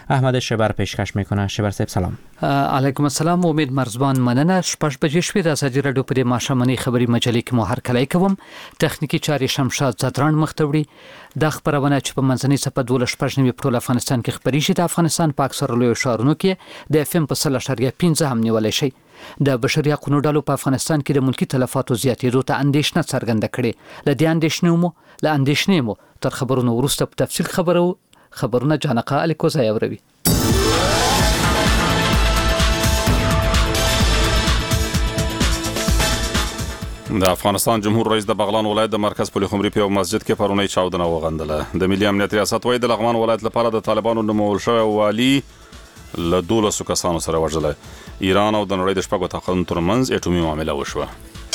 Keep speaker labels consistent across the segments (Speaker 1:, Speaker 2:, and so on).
Speaker 1: احمد شبر پیشکش میکنه. شبر صاحب سلام.
Speaker 2: علیکم السلام. امید مرزبان مننه. 6 بجې شوې د ازادي راډیو پر ماښامنۍ خبري مجلې کې مو هرکلی کوم. تخنیکی چارې شمشاد زدران مختوړي. د خبرونه چې په منځنۍ صفه 12 په ټول افغانستان کې خبري شي، د افغانستان په اکثره لوی ښارونو کې د اف ام په 0.15 هم نیولای شي. د بشري حقوقو ډلو په افغانستان کې د ملکی تلفاتو زیاتېدو ته اندېښنه څرګنده کړې. لدې اندېښنې مو تر خبرونو وروسته په تفصیل خبرونه جانقه الیکوزا یوروي.
Speaker 3: د افغانستان جمهور رئیس د بغلان ولایت د مرکز پل خمري په مسجد کې پرونی چاودنه وغندله. د ملي امنیت ریاست وایي د لغمان ولایت لپاره د طالبانو نومول شوی والی له 12 کسانو سره وژل. ایران او د نړۍ د شپږو طاقتونو ترمنځ اټومي معامله وشوه.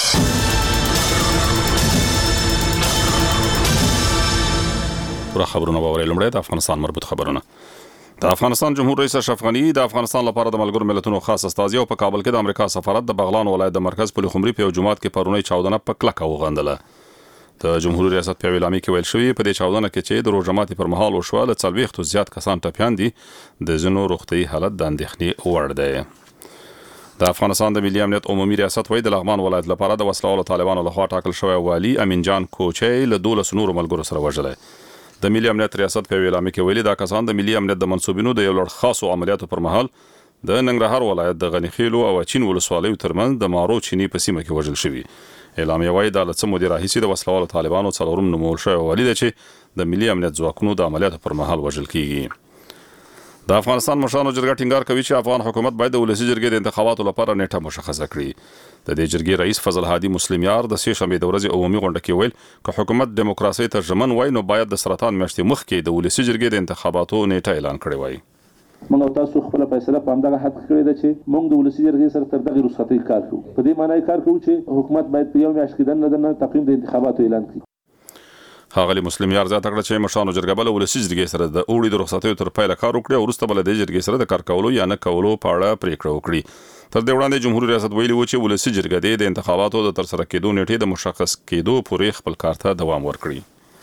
Speaker 3: پوره خبرونه باورې لمړی د افغانستان مربوط خبرونه. د افغانستان جمهور رئیس اشرف غنی د افغانستان لپاره د ملګرو ملتونو خاص استازی او په کابل کې د امریکا سفارت د بغلان ولایت د مرکز پل خمري په جمعات کې پرونی چاودنه په کلکه وغندله. د جمهوریت ریاست په اعلامیه کې ویل شوی په دې چاودنه کې چې د روزماتي پر مهال وشوه له 40 زیات کسان ټپیان دي. د ځینو روغتي حالت د اندېښنې وړ دی. د افغانستان د ملي امنیت عمومي ریاست وایي د لغمان ولایت لپاره د وسلوالو طالبانو لخوا ټاکل شوی والی امین جان کوچي له 12 نورو ملګرو سره وژل. د ملي امنیت ریاست په اعلامیه کې ویلي دا کسان د ملي امنیت د منسوبینو د یو لړ خاصو عملیاتو پر مهال د ننګرهار ولایت د غنیخیلو او چین ولسوالیو ترمنځ د مارو چینی په سیمه کې وژل شوي. اعلامیه وایي دا له څه مودې راهیسې د وسلوالو طالبانو څلورم نومول شوی والی دی چې د ملي امنیت ځواکونو د عملیاتو پر مهال وژل کیږي. د افغانستان مشرانو جرګه ټینګار کوي چې افغان حکومت باید د ولسي جرګې د انتخاباتو لپاره نیټه مشخصه کړي. د دې جرګې رئیس فضل هادي مسلم یار د سې شنبې د ورځې عمومي غونډه کې ویل که حکومت دیموکراسي ته ژمن وای نو باید د سرطان میاشتې مخکې د ولسي جرګې د انتخاباتو نیټه اعلان کړي وای.
Speaker 4: موږ تاسو خپل فیصله په همدغه حد کړی ده چې موږ د ولسي جرګې سره تر دغه رخصتۍ کار کوو. په دې معنی کار کوو چې حکومت باید په یو میاشت کې د تقویم د انتخاباتو اعلان کړي.
Speaker 3: ښاغلي مسلم یار زیاته کړه چې مشرانو جرګه به له ولسي جرګې سره د اوړي د رخصتیو تر پیله کار وکړي او وروسته به له دې جرګې سره د کار کولو یا نه کولو په اړه پریکړه وکړي. تر دې وړاندې جمهوریت ریاست ویلي و چې ولسي جرګه د انتخاباتو د ترسره کېدو نیټې د مشخص کېدو پورې خپل کار ته دوام ورکړي.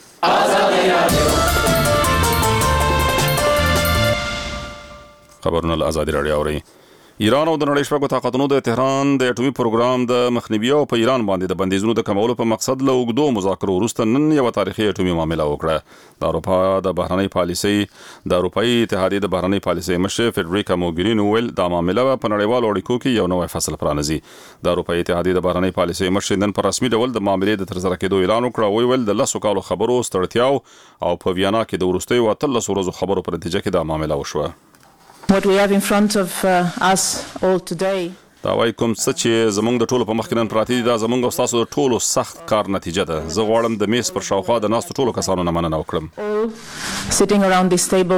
Speaker 3: خبرونه له ازادي راډیو اورئ. ایران او د نړۍ شپږو طاقتونو د تهران د اټومي پروګرام د مخنیوي او په ایران باندې د بندیزونو د کمولو په مقصد له اوږدو مذاکرو وروسته نن یو تاریخي اټومي معامله وکړه. د اروپایي اتحادیې د بهرنۍ پالیسۍ مشر فدریکا موګریني ویل دا معامله په نړیوالو اړیکو کې یو نوی فصل پرانیزي. د اروپایي اتحادیې د بهرنۍ پالیسۍ مشر نن په رسمي ډول د معاملې د ترسره کېدو اعلان وکړ او ویل د 10 کالو خبرو ستړتیاو او په ویانا کې د وروستیو 13 ورځو خبرو په نتیجه کې دا معامله وشوه.
Speaker 5: What we have in front of us all today
Speaker 3: دا وايي کوم څه چې زمونږ د ټولو په مخ کې نن پراته دي دا زمونږ او تاسو د ټولو سخت کار نتیجه ده. زه غواړم د میز پر شاوخوا د ناستو ټولو کسانو نه مننه وکړم.
Speaker 5: sitting around this table.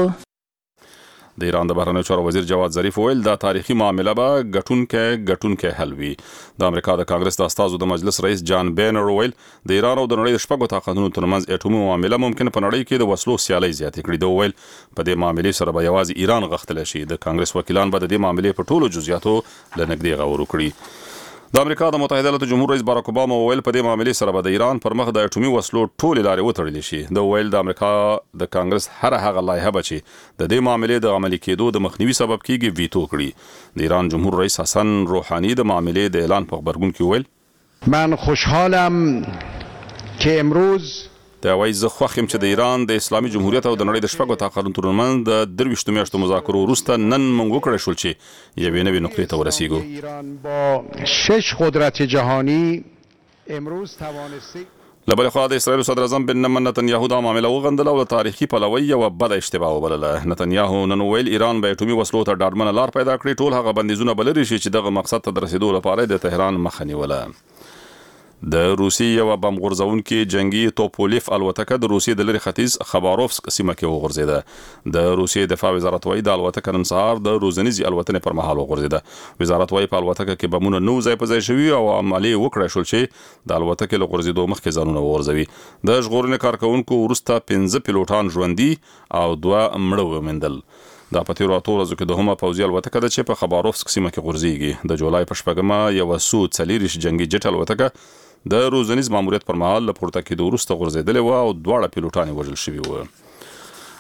Speaker 3: د ایران د بهرنیو چارو وزیر جواد ظریف ویل دا تاریخي معامله به ګټونکې حل وي. د امریکا د کانګرس د استازو د مجلس رئیس جان بینر ویل د ایران او د نړۍ د شپږو طاقتونو ترمنځ اټومي معامله ممکن په نړۍ کې د وسلو سیالي زیاتې کړي. دا ویل په دې معاملې سره به یوازې ایران غښتلی شي. د کانګرس وکیلان به د دې معاملې په ټولو جزئیاتو له نږدې غور وکړي. د امریکا د متحده ایالاتو جمهور رئیس باراک اوباما ویل په دې معاملې سره به د ایران پر مخ د اټومي وسلو ټولې لارې وتړل شي. د ویل د امریکا د کانګرس هغه لایحه به چې د دې معاملې د عملي کېدو د مخنیوي سبب کیږي ویتو کړي. د ایران جمهور رئیس حسن روحانی د معاملې د اعلان په خبرګون کې ویل
Speaker 6: من خوشحالم که امروز
Speaker 3: دا وایي زه خوښ یم چې د ایران د اسلامي جمهوریت او د نړۍ د شپږو طاقتونو ترمنځ د 23 میاشتو مذاکرو وروسته نن موږ وکړی شول چې یوې نوې نقطې ته ورسیږو.
Speaker 6: ایران با 6 قدرت جهانی امروز توانسته
Speaker 3: له بلې خوا د اسرائیل صدر اعظم بنیامین نتنیاهو دا معامله وغندله او د تاریخي پلوي یوه بده اشتباه وبلله. نتنیاهو نن ویل ایران به اټومي وسلو ته ډاډمنه لار پیدا کړي. ټول هغه بندیزونه به لرې شي چې دغه مقصد ته د رسیدو لپاره د تهران مخه نیوله. د روسیې یو بم غورځونکي جنگي توپولیف الوتکه د روسیې د لرې ختیځ خباروفسک سیمه کې وغورځیده. د روسیې دفاع وزارت وایي د الوتکه نن سهار د روزنیزې الوتنې پر مهال وغورځیده. وزارت وایي په الوتکه کې بمونه 9 ځای په ځای شوي او عملي وکړای شول چې د الوتکې له غورځېدو مخکې ځانونه وغورځوي. د ژغورنې کارکونکو وروسته 15 پیلوټان ژوندي او 2 مړه وموندل. دا په تیرو 8 ورځو کې دوهمه پوځي الوتکه ده چې په خباروفسک سیمه کې غورځېږي. د جولای په 8مه یو سو 40 جنگي جټ الوتکه د روزنیز ماموریت پر مهال له پورته کېدو وروسته غورځېدلې وه او 2 پیلوټان وژل شوي وو.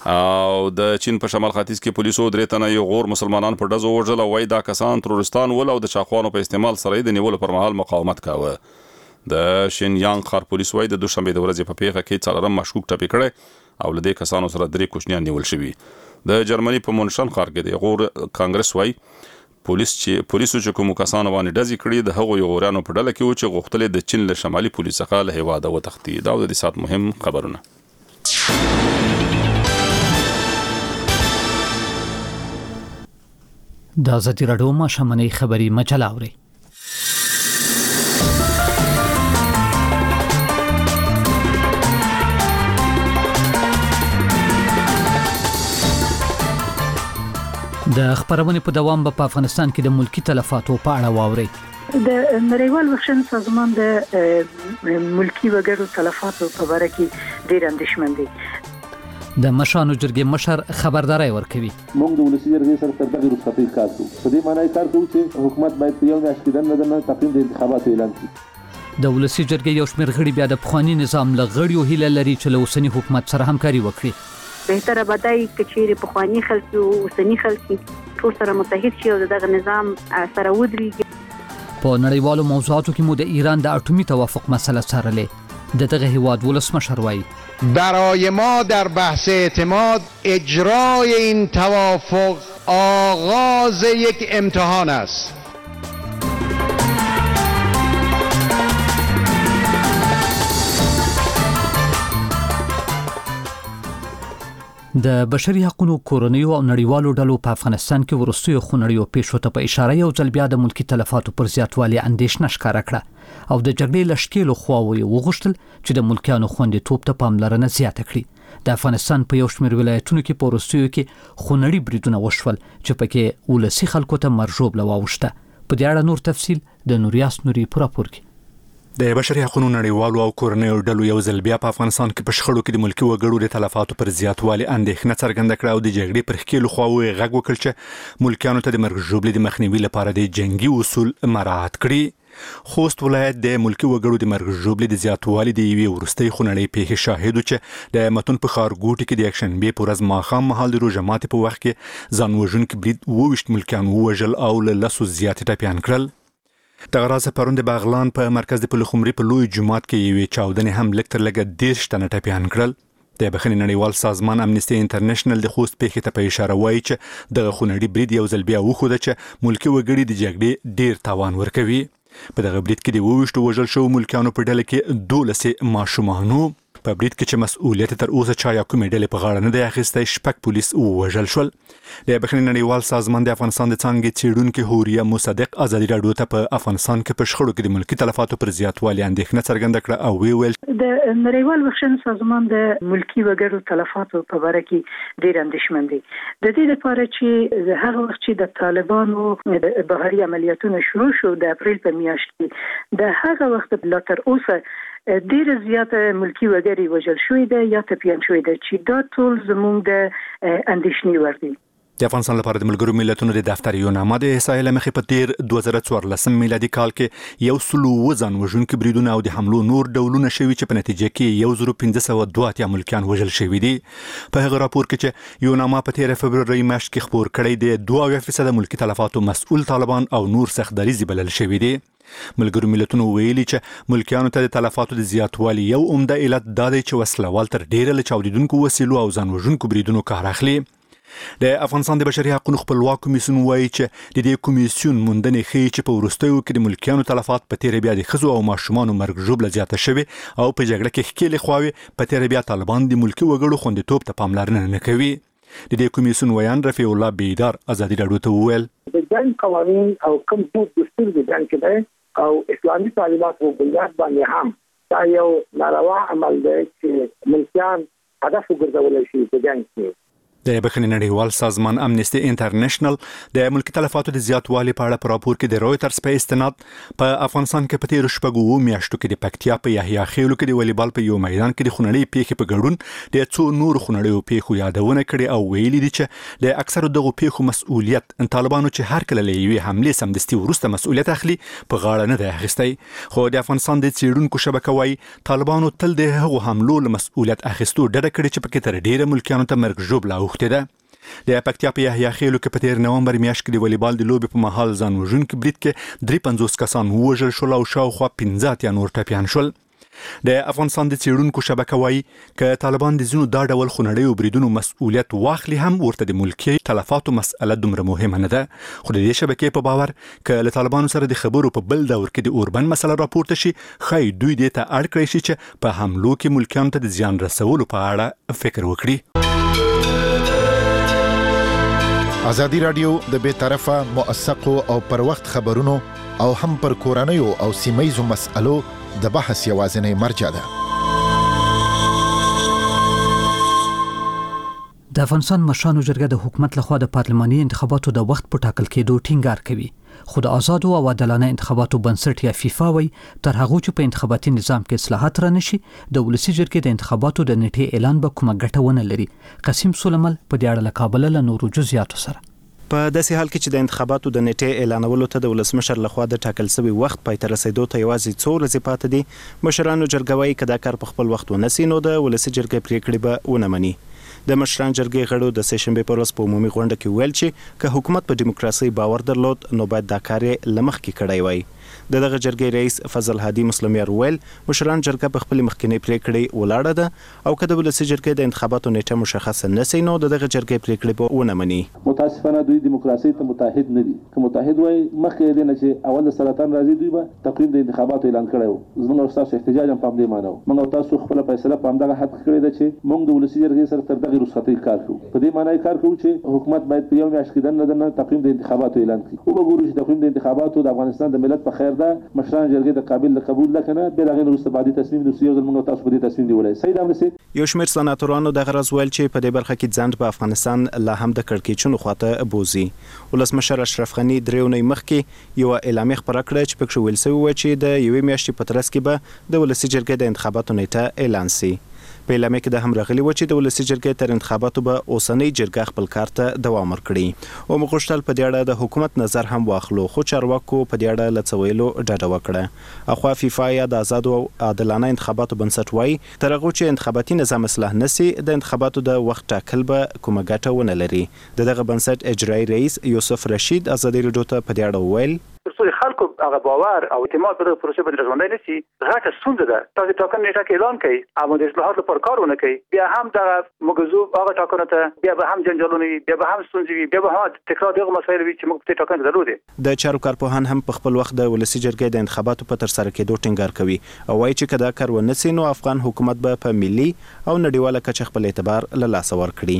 Speaker 3: او د چین په شمال ختیځ کې پولیسو 3 تنه یو غور مسلمانان په ډزو وژل او وای دا کسان تروریستان ول او د چاخوانو په استعمال سره د نیولو پر مهال مقاومت کاوه. د شینیانګ ښار پولیس وای د دوشنبه د ورځې په پیښه کې څلورم مشکوک ټپي کړي او له دې کسانو سره 3 کوچنیان نیول شوي. د جرمني په مونشن ښار کې د غور کانګرس وای پولیسو چې کوم کسانو باندې ډزې کړي د هغو یورانو په ډله کې و چې غوښتل د چین له شمالي پولیس څخه له هیواده وتښتي. دا د دې سات مهم خبرونه.
Speaker 2: د ازادي راډیو ماشومنۍ خبري مجله اوري. د خبرونې په دوام په افغانستان کې د ملکی تلفاتو په اړه واوري.
Speaker 7: د نړیوال بخښنې سازمان د ملکی وګړو تلفاتو په اړه کې ډېر اندېښمن دي.
Speaker 2: د مشرانو جرګې مشر خبرداري ورکوي.
Speaker 4: موږ د ولسی جرګې سره تر دغه رخصتۍ کار کوو. په دې معنی کار کوو چې حکومت باید په یو میاشت کې د تقویم د انتخاباتو اعلان کړي.
Speaker 2: د ولسی جرګې یو شمېر غړي بیا د پخوانی نظام له غړیو هیله لري چې له اوسنی حکومت سره همکاري وکړي.
Speaker 8: بهتره بدای کچېره په خواني خلک او اوسنی خلک ټول سره متحد شي او دغه نظام سره ودرېږي.
Speaker 2: په نړیوالو موضوعاتو کې مو د ایران د اټومي توافق مسله څارلې. دغه هیواد ولسمشر وایي
Speaker 6: برای ما در بحث اعتماد اجرای این توافق آغاز یک امتحان است.
Speaker 2: د بشري حقوقو کورنیو او نړیوالو ډلو په افغانستان کې ورستیو خونړیو پیښو ته په اشاره یو ځل بیا د ملکی تلفاتو پر زیاتوالي اندېښنه ښکاره کړه او د جګړې لشکېلو خواوې وغوښتل چې د ملکیانو خوندیتوب ته پاملرنه زیاته کړي. د افغانستان په یو شمېر ولایتونو کې په ورستیو کې خونړي بریدونه وشول چې پکې ولسی خلکو ته مرجوب لواوښته. په دې اړه نور تفصیل د نوریاس نوري په راپور کې.
Speaker 9: د بشري حقوقو نړیوالو او کورنیو ډلو یو ځل بیا په افغانستان کې په شخړو کې د ملکی وګړو د تلفاتو پر زیاتوالي اندېښنه څرګنده کړه او د جګړې پر ښکېلو خواوې غږ وکړ چې ملکیانو ته د مرګ ژوبلې د مخنیوي لپاره د جنگي اصول مراعات کړي. خوست ولایت د ملکی وګړو د مرګ ژوبلې د زیاتوالي د یوې وروستۍ خونړۍ پیښې شاهد چې د متون په ښارګوټي کې د یکشنبې په ورځ ماښام مهال د روژه ماتي په وخت کې ځان وژونکي برید 22 ملکیان ووژل او له 10 زیات ټپیان کړل. د غراز پرون د باغلان په مرکز د پلخمري په لوی جماعت کې یوې چاودنې هم لږ تر لږه 10 تنه ټپیان کړل. د بخښنې نړیوال سازمان امنیستي انټرنیشنل د خوست پیښې ته په اشاره وایي چې دغه خونړي برید یو ځل بیا وښوده چې ملکی وګړي د جګړې ډیر تاوان ورکوي. په دغه برید کې د 22 وژل شوو ملکیانو په ډله کې 12 ماشومانو. په برید کې چې مسؤلیت تر اوسه چا یا کومې ډلې په غاړه نه دی اخیستی 6 پولیس ووژل شول. د بخښنې نړیوال سازمان د افغانستان د څانګې څېړونکي هوریا مصدق ازادي راډیو ته په افغانستان کې په شخړو کې د ملکی تلفاتو پر زیاتوالي اندېښنه څرګنده کړه او ویل
Speaker 7: د نړیوال بخښنې سازمان د ملکی وګړو تلفاتو په اړه کې ډېر اندېښمن دي. د دې لپاره چې هغه وخت چې د طالبانو بهري عملیاتونه شروع شو د اپریل په میاشت کې د هغه وخت لا تر اوسه ډیر زیاته ملکی وګړي وژل شوی دی یا ټپیان شوی دی چې دا ټول زموږ د اندېښنې وړ دي.
Speaker 9: د افغانستان لپاره د ملګرو ملتونو د دفتر یو نامه د احصایې له مخې په تیر 2014 میلادي کال کې 100 ځان وژونکي بریدونه او د حملو نور ډولونه شوي چې په نتیجه کې 1582 ملکیان وژل شوي دي. په هغه راپور کې چې یو نامه په 13 فبروري میاشت کې خپور کړی د 2% ملکی تلفاتو مسؤل طالبان او نور سختدریزي بلل شوي دي. ملګرو ملتونو ویلي چې ملکیانو ته د تلفاتو د زیاتوالي یو عمده علت دا دی چې وسلوال تر ډیره له چاودیدونکو وسیلو او ځان وژونکو بریدونو کار اخلي. د افغانستان د بشري حقوقو خپلواک کمیسیون وایي چې د دې کمیسیون موندنې ښیي چې په وروستیو کې د ملکیانو تلفات په تیر بیا د ښځو او ماشومانو مرګ ژوبله زیاته شوې او په جګړه کې ښکېلې خواوې په تیر بیا طالبان د ملکی وګړو خوندیتوب ته پاملرنه نه کوي. د دې کمیسیون ویان رفیع الله بیدار ازادي راډیو ته وویل
Speaker 10: د جنگ قوانین او کوم څه دستور د جنگ کې او اسلامي تعلیمات په بنیاد باندې هم دا یو ناروا عمل دی چې ملکیان هدف وګرځول شي په جنگ کې.
Speaker 9: د بخښنې نړیوال سازمان امنیستي انټرنیشنل د ملکی تلفاتو د زیاتوالي په اړه په راپور کې د رويټرز په استناد په افغانستان کې په تیر شپږو میاشتو کې د پکتیا په یحیی خیلو کې د والیبال په یو میدان کې د خونړۍ پیښې په ګډون د څو نور خونړیو پیښو یادونه کړې او ویلي دي چې د اکثر دغه پیښو مسؤلیت طالبانو چې هر کله له یوې حمله سمدستي ورسته مسؤلیت اخلي په غاړه نه دی اخیستی، خو د افغانستان د څېړونکو شبکه وايي طالبانو تل د هغو حملو له مسؤلیت اخیستو ډډه کړې چې پکې تر ډیره ملکیانو ته مرګ ژوبله اوښتې ده. د پکتیا په یحیی خیلو کې په تیر نومبر میاشت کې د والیبال د لوبې په مهال ځان وژونکي برید کې 53 کسان ووژل شول او شاوخوا 15 نور ټپیان شول. د افغانستان د څېړونکو شبکه وايي که طالبان د ځینو دا ډول خونړیو بریدونو مسؤلیت واخلي هم ورته د ملکي تلفاتو مسأله دومره مهمه نه ده، خو د دې شبکې په باور که له طالبانو سره د خبرو په بل دور کې د اوربند مسله راپورته شي ښایي دوی دې ته اړ کړی شي چې په حملو کې ملکیانو ته د زیان رسولو په اړه فکر وکړي.
Speaker 11: ازادي رادیو د بې طرفه موثقو او پر وخت خبرونو او هم پر کورنیو او سیمایزو مسألو د بحث یوازینی مرجع ده.
Speaker 2: د افغانستان مشرانو جرګه د حکومت لخوا د پارلماني انتخاباتو د وخت په ټاکل کېدو ټینګار کوي، خو د آزادو او عادلانه انتخاباتو بنسټ یا فیفا وایي تر هغه چې په انتخاباتي نظام کې اصلاحات رانشي د ولسی جرګې د انتخاباتو د نیټې اعلان به کومه ګټه ونه لري. قاسم سلیمل په دې اړه له کابل له نورو جزئیاتو سره.
Speaker 12: په داسې حال کې چې د انتخاباتو د نیټې اعلانولو ته د ولسمشر لخوا د ټاکل شوی وخت پای ته رسیدو ته یوازې څو ورځې پاتې دي، مشرانو جرګه وايي که دا کار په خپل وخت ونسي نو د ولسی جرګې پریکړې به ونه مني. د مشران جرګې غړو د سه شنبه پر ورځ په عمومي غونډه کې ویل چې که حکومت په دیموکراسي باور درلود نو باید دا کار یې لمخ کې کړی وای. دغه جرګې رئیس فضل هادي مسلمیار ویل مشران جرګه په خپل مخکنی پریکړې ولاړه ده او که د ولسی جرګې د انتخاباتو نیټه مشخصه نشي نو دغه جرګې پریکړې به ونه مني.
Speaker 4: متاسفانه دوی دیموکراسي ته متحد نه دي، که متحد وای مخکې دې نه چې اول سرطان راځي دوی به تقریبا د انتخاباتو اعلان کړو. زموږ او تاسو احتجاج هم په دې معنی موږ او تاسو خپل فیصله په همدغه حد کړی ده چې موږ د ولسی جرګې سره تر دغه رخصتۍ کار کوو. په دې معنی کار کوو چې حکومت باید په یو میاشت کې نه تقریبا د انتخاباتو اعلان کړي. او وګورو چې تقریبا د انتخاباتو د افغانستان د ملت په خیر ده، مشران جرګې د قابل قبول لکنه بل هغه وروسته بعدي تصمیم د سیاسي موږ تاسو په دې تصمیم دی ولای. سید امنسي
Speaker 12: یو شمېر سناتورانو د غرض ویل چې په دې برخه کې ځند په افغانستان لا هم د کړکېچونو خواته بوزي. ولسمشر اشرف غنی دریونی مخکې یو اعلامیه خبره کړه چې پکې ویل شوی و چې د یوې میاشتې په ترڅ کې به د ولسی جرګې د انتخاباتو نیټه اعلان شي. په اعلامیه کې د هم راغلی و چې د ولسی جرګې تر انتخاباتو به اوسنۍ جرګه خپل کار ته دوام ورکړي او مغشتل په دې اړه د حکومت نظر هم واخلو، خو چارواکو په دې اړه لڅویلو ډاډه وکړه. اخوا فیفا یا د آزاد او عادلانه انتخاباتو بنسټ وايي تر هغه چې انتخاباتي نظام اصلاح نشي د انتخاباتو د وخت ټاکل به کومه ګټه ونه لري. دغه بنسټ اجرایی رئیس یوسف رشید ازادي رادیو ته په دې اړه ویل
Speaker 13: ترڅو خلکو هغه باور او اعتماد په دغه پروسه باندې ژوندۍ نشي غټه ستونزه ده. تاسو ټاکنې نیټه کې اعلان کړئ او د اصلاحاتو لپاره کارونه کوي، بیا هم د موضوع هغه ټاکنه ته بیا به هم جنجالونه وي، بیا به هم ستونزې وي، بیا به هم تکرار دغه مسایل وي چې موږ په ټاکنه ضروري.
Speaker 12: د چارو کارپوهان هم په خپل وخت د ولسی جرګې د انتخاباتو په تر سره کېدو ټینګار کوي او وايي چې کدا کار ونسي نو افغان حکومت به په ملي او نړیواله کچه خپل اعتبار له لاسه ورکړي.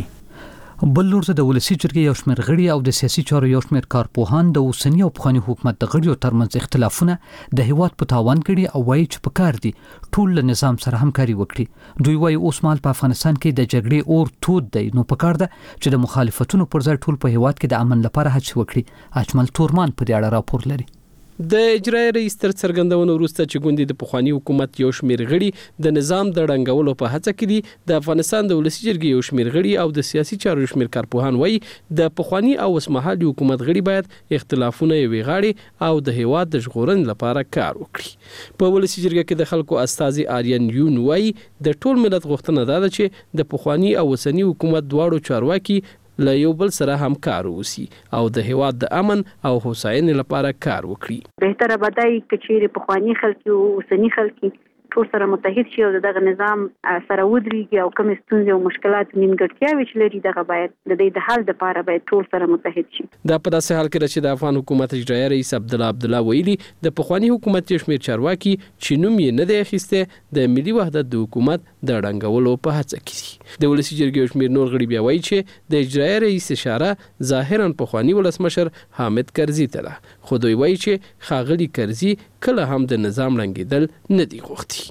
Speaker 2: بل لور د ولسی جرګې یو شمېر غړي او د سیاسي چارو یو شمېر کارپوهان د اوسنی او پخوانی حکومت د غړیو ترمنځ اختلافونه د هیواد په تاوان کړي او وایي چې په کار دي ټول له نظام سره همکاري وکړي. دوی وایي اوس مهال په افغانستان کې د جګړې اور تود دی، نو په کار ده چې د مخالفتونو پر ځای ټول په هیواد کې د امن لپاره هڅې وکړي. اجمل تورمان په دې اړه راپور لري.
Speaker 14: د اجرایي رئیس تر څرګندونو وروسته چې ګوندې د پخوانی حکومت یو شمېر غړي د نظام د ړنګولو په هڅه کې دي، د افغانستان د ولسی جرګې یو شمېر غړي او د سیاسي چارو یو شمېر کارپوهان وایي د پخوانی او اوسمهالي حکومت غړي باید اختلافونه یې ویغاړي او د هیواد د ژغورنې لپاره کار وکړي. په ولسی جرګه کې د خلکو استازي آریان یون وایي د ټول ملت غوښتنه ده چې د پخوانی او اوسنی حکومت دواړو چارواکي له یو بل سره همکار وسی او د هیواد د امن او هوساینې لپاره کار وکړي.
Speaker 8: بهتره بدای کچېری په خواني خلک او اوسنی خلک ټول سره متحد شي او دغه نظام سره ودرېږي او کوم ستونزې او مشکلات نیمګړتیاوې چې لري دغه باید د دې د حل لپاره باید ټول سره متحد شي.
Speaker 14: دا په داسې حال کې چې د افغان حکومت اجرایي رئیس عبدالله ویلي د پخوانی حکومت یو شمېر چارواکي چې نوم یې نه دی اخیسته د ملي وحدت د حکومت د ړنګولو په هڅه کې دي. د ولسی جرګې یو شمېر نور غړي بیا وایي چې د اجرایي رئیس اشاره ظاهرا پخوانی ولسمشر حامد کرزي ته ده، خو دوی وایي چې ښاغلي کرزي کله هم د نظام ړنګېدل نه دي غوښتي.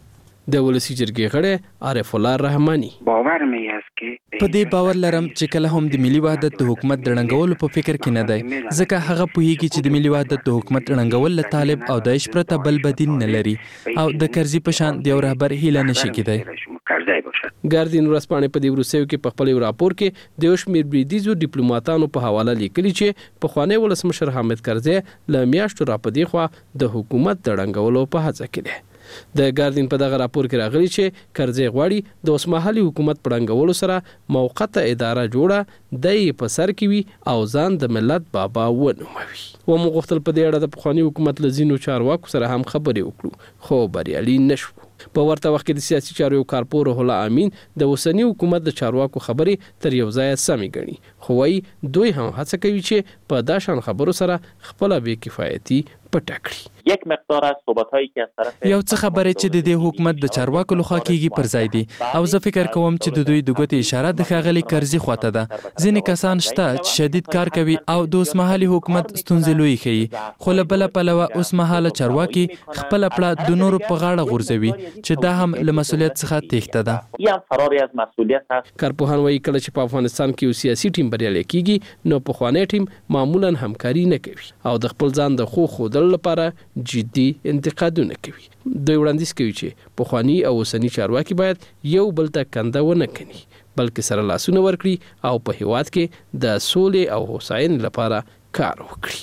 Speaker 14: د ولسی جرګې غړی عارف الله رحماني.
Speaker 15: باور مې است کې
Speaker 16: په دې باور لرم چې کله هم د ملي وحدت د حکومت د ړنګولو په فکر کې نه دی، ځکه هغه پوهیږي چې د ملي وحدت د حکومت ړنګول له طالب او داعش پرته بل بدیل نه لري او د کرزي په شان د یو رهبر هیله نشي کېدای.
Speaker 14: ګاردین ورځپاڼې په دې وروستیو کې په خپل راپور کې د یو شمېر بریدیزو ډیپلوماټانو په حواله لیکلي چې پخوانی ولسمشر حامد کرزي له میاشتو راپدې خوا د حکومت د ړنګولو په هڅه کې دی. د ګاردین په دغه راپور کې راغلي چې کرزي غواړي د اوسمهالي حکومت په ړنګولو سره موقته اداره جوړه د په سر کې وي او ځان د ملت بابا ونوموي. ومغختل په دې اړه د پخوانی حکومت لزینو چارواکو سره هم خبرې وکړو خو بریالي نشو. په ورته وخت کې د سیاسي چارو کارپور روح الله امین د اوسنی حکومت د چارواکو خبرې تر یو ځای سمې ګڼي، خو وايي دوی هم هڅه کوي چې په دا شان خبرو سره خپل بې کفایتي پټه کړي.
Speaker 17: یک مقدار از صحبت‌هایی که از طرف
Speaker 16: یو څه خبره چې د دې حکومت د چارواکو لخوا کیږي پر ځای دي او زه فکر کوم چې د دوی د ګوتې اشاره د ښاغلي کرزي خواته ده. ځینې کسان شته چې شدید کار کوي او د اوسمهالي حکومت ستونزې لوی ښیي، خو له بله پلوه اوسمهاله چارواکي خپله پړه د نورو په غاړه غورځوي چې دا هم له مسؤلیت څخه تېښته ده.
Speaker 17: یم فراری از مسئولیت هست.
Speaker 14: کارپوهان وایي کله چې په افغانستان کې یو سیاسي ټیم بریالی کیږي نو پخوانی ټیم معمولا همکاري نه کوي او د خپل ځان د ښودلو لپاره جدي انتقادونه کوي. دوی وړاندیز کوي چې پخوانی او اوسنی چارواکي باید یو بل ته کنده ونه کړي بلکې سره لاسونه ورکړي او په هیواد کې د سولې او هوساینې لپاره کار وکړي.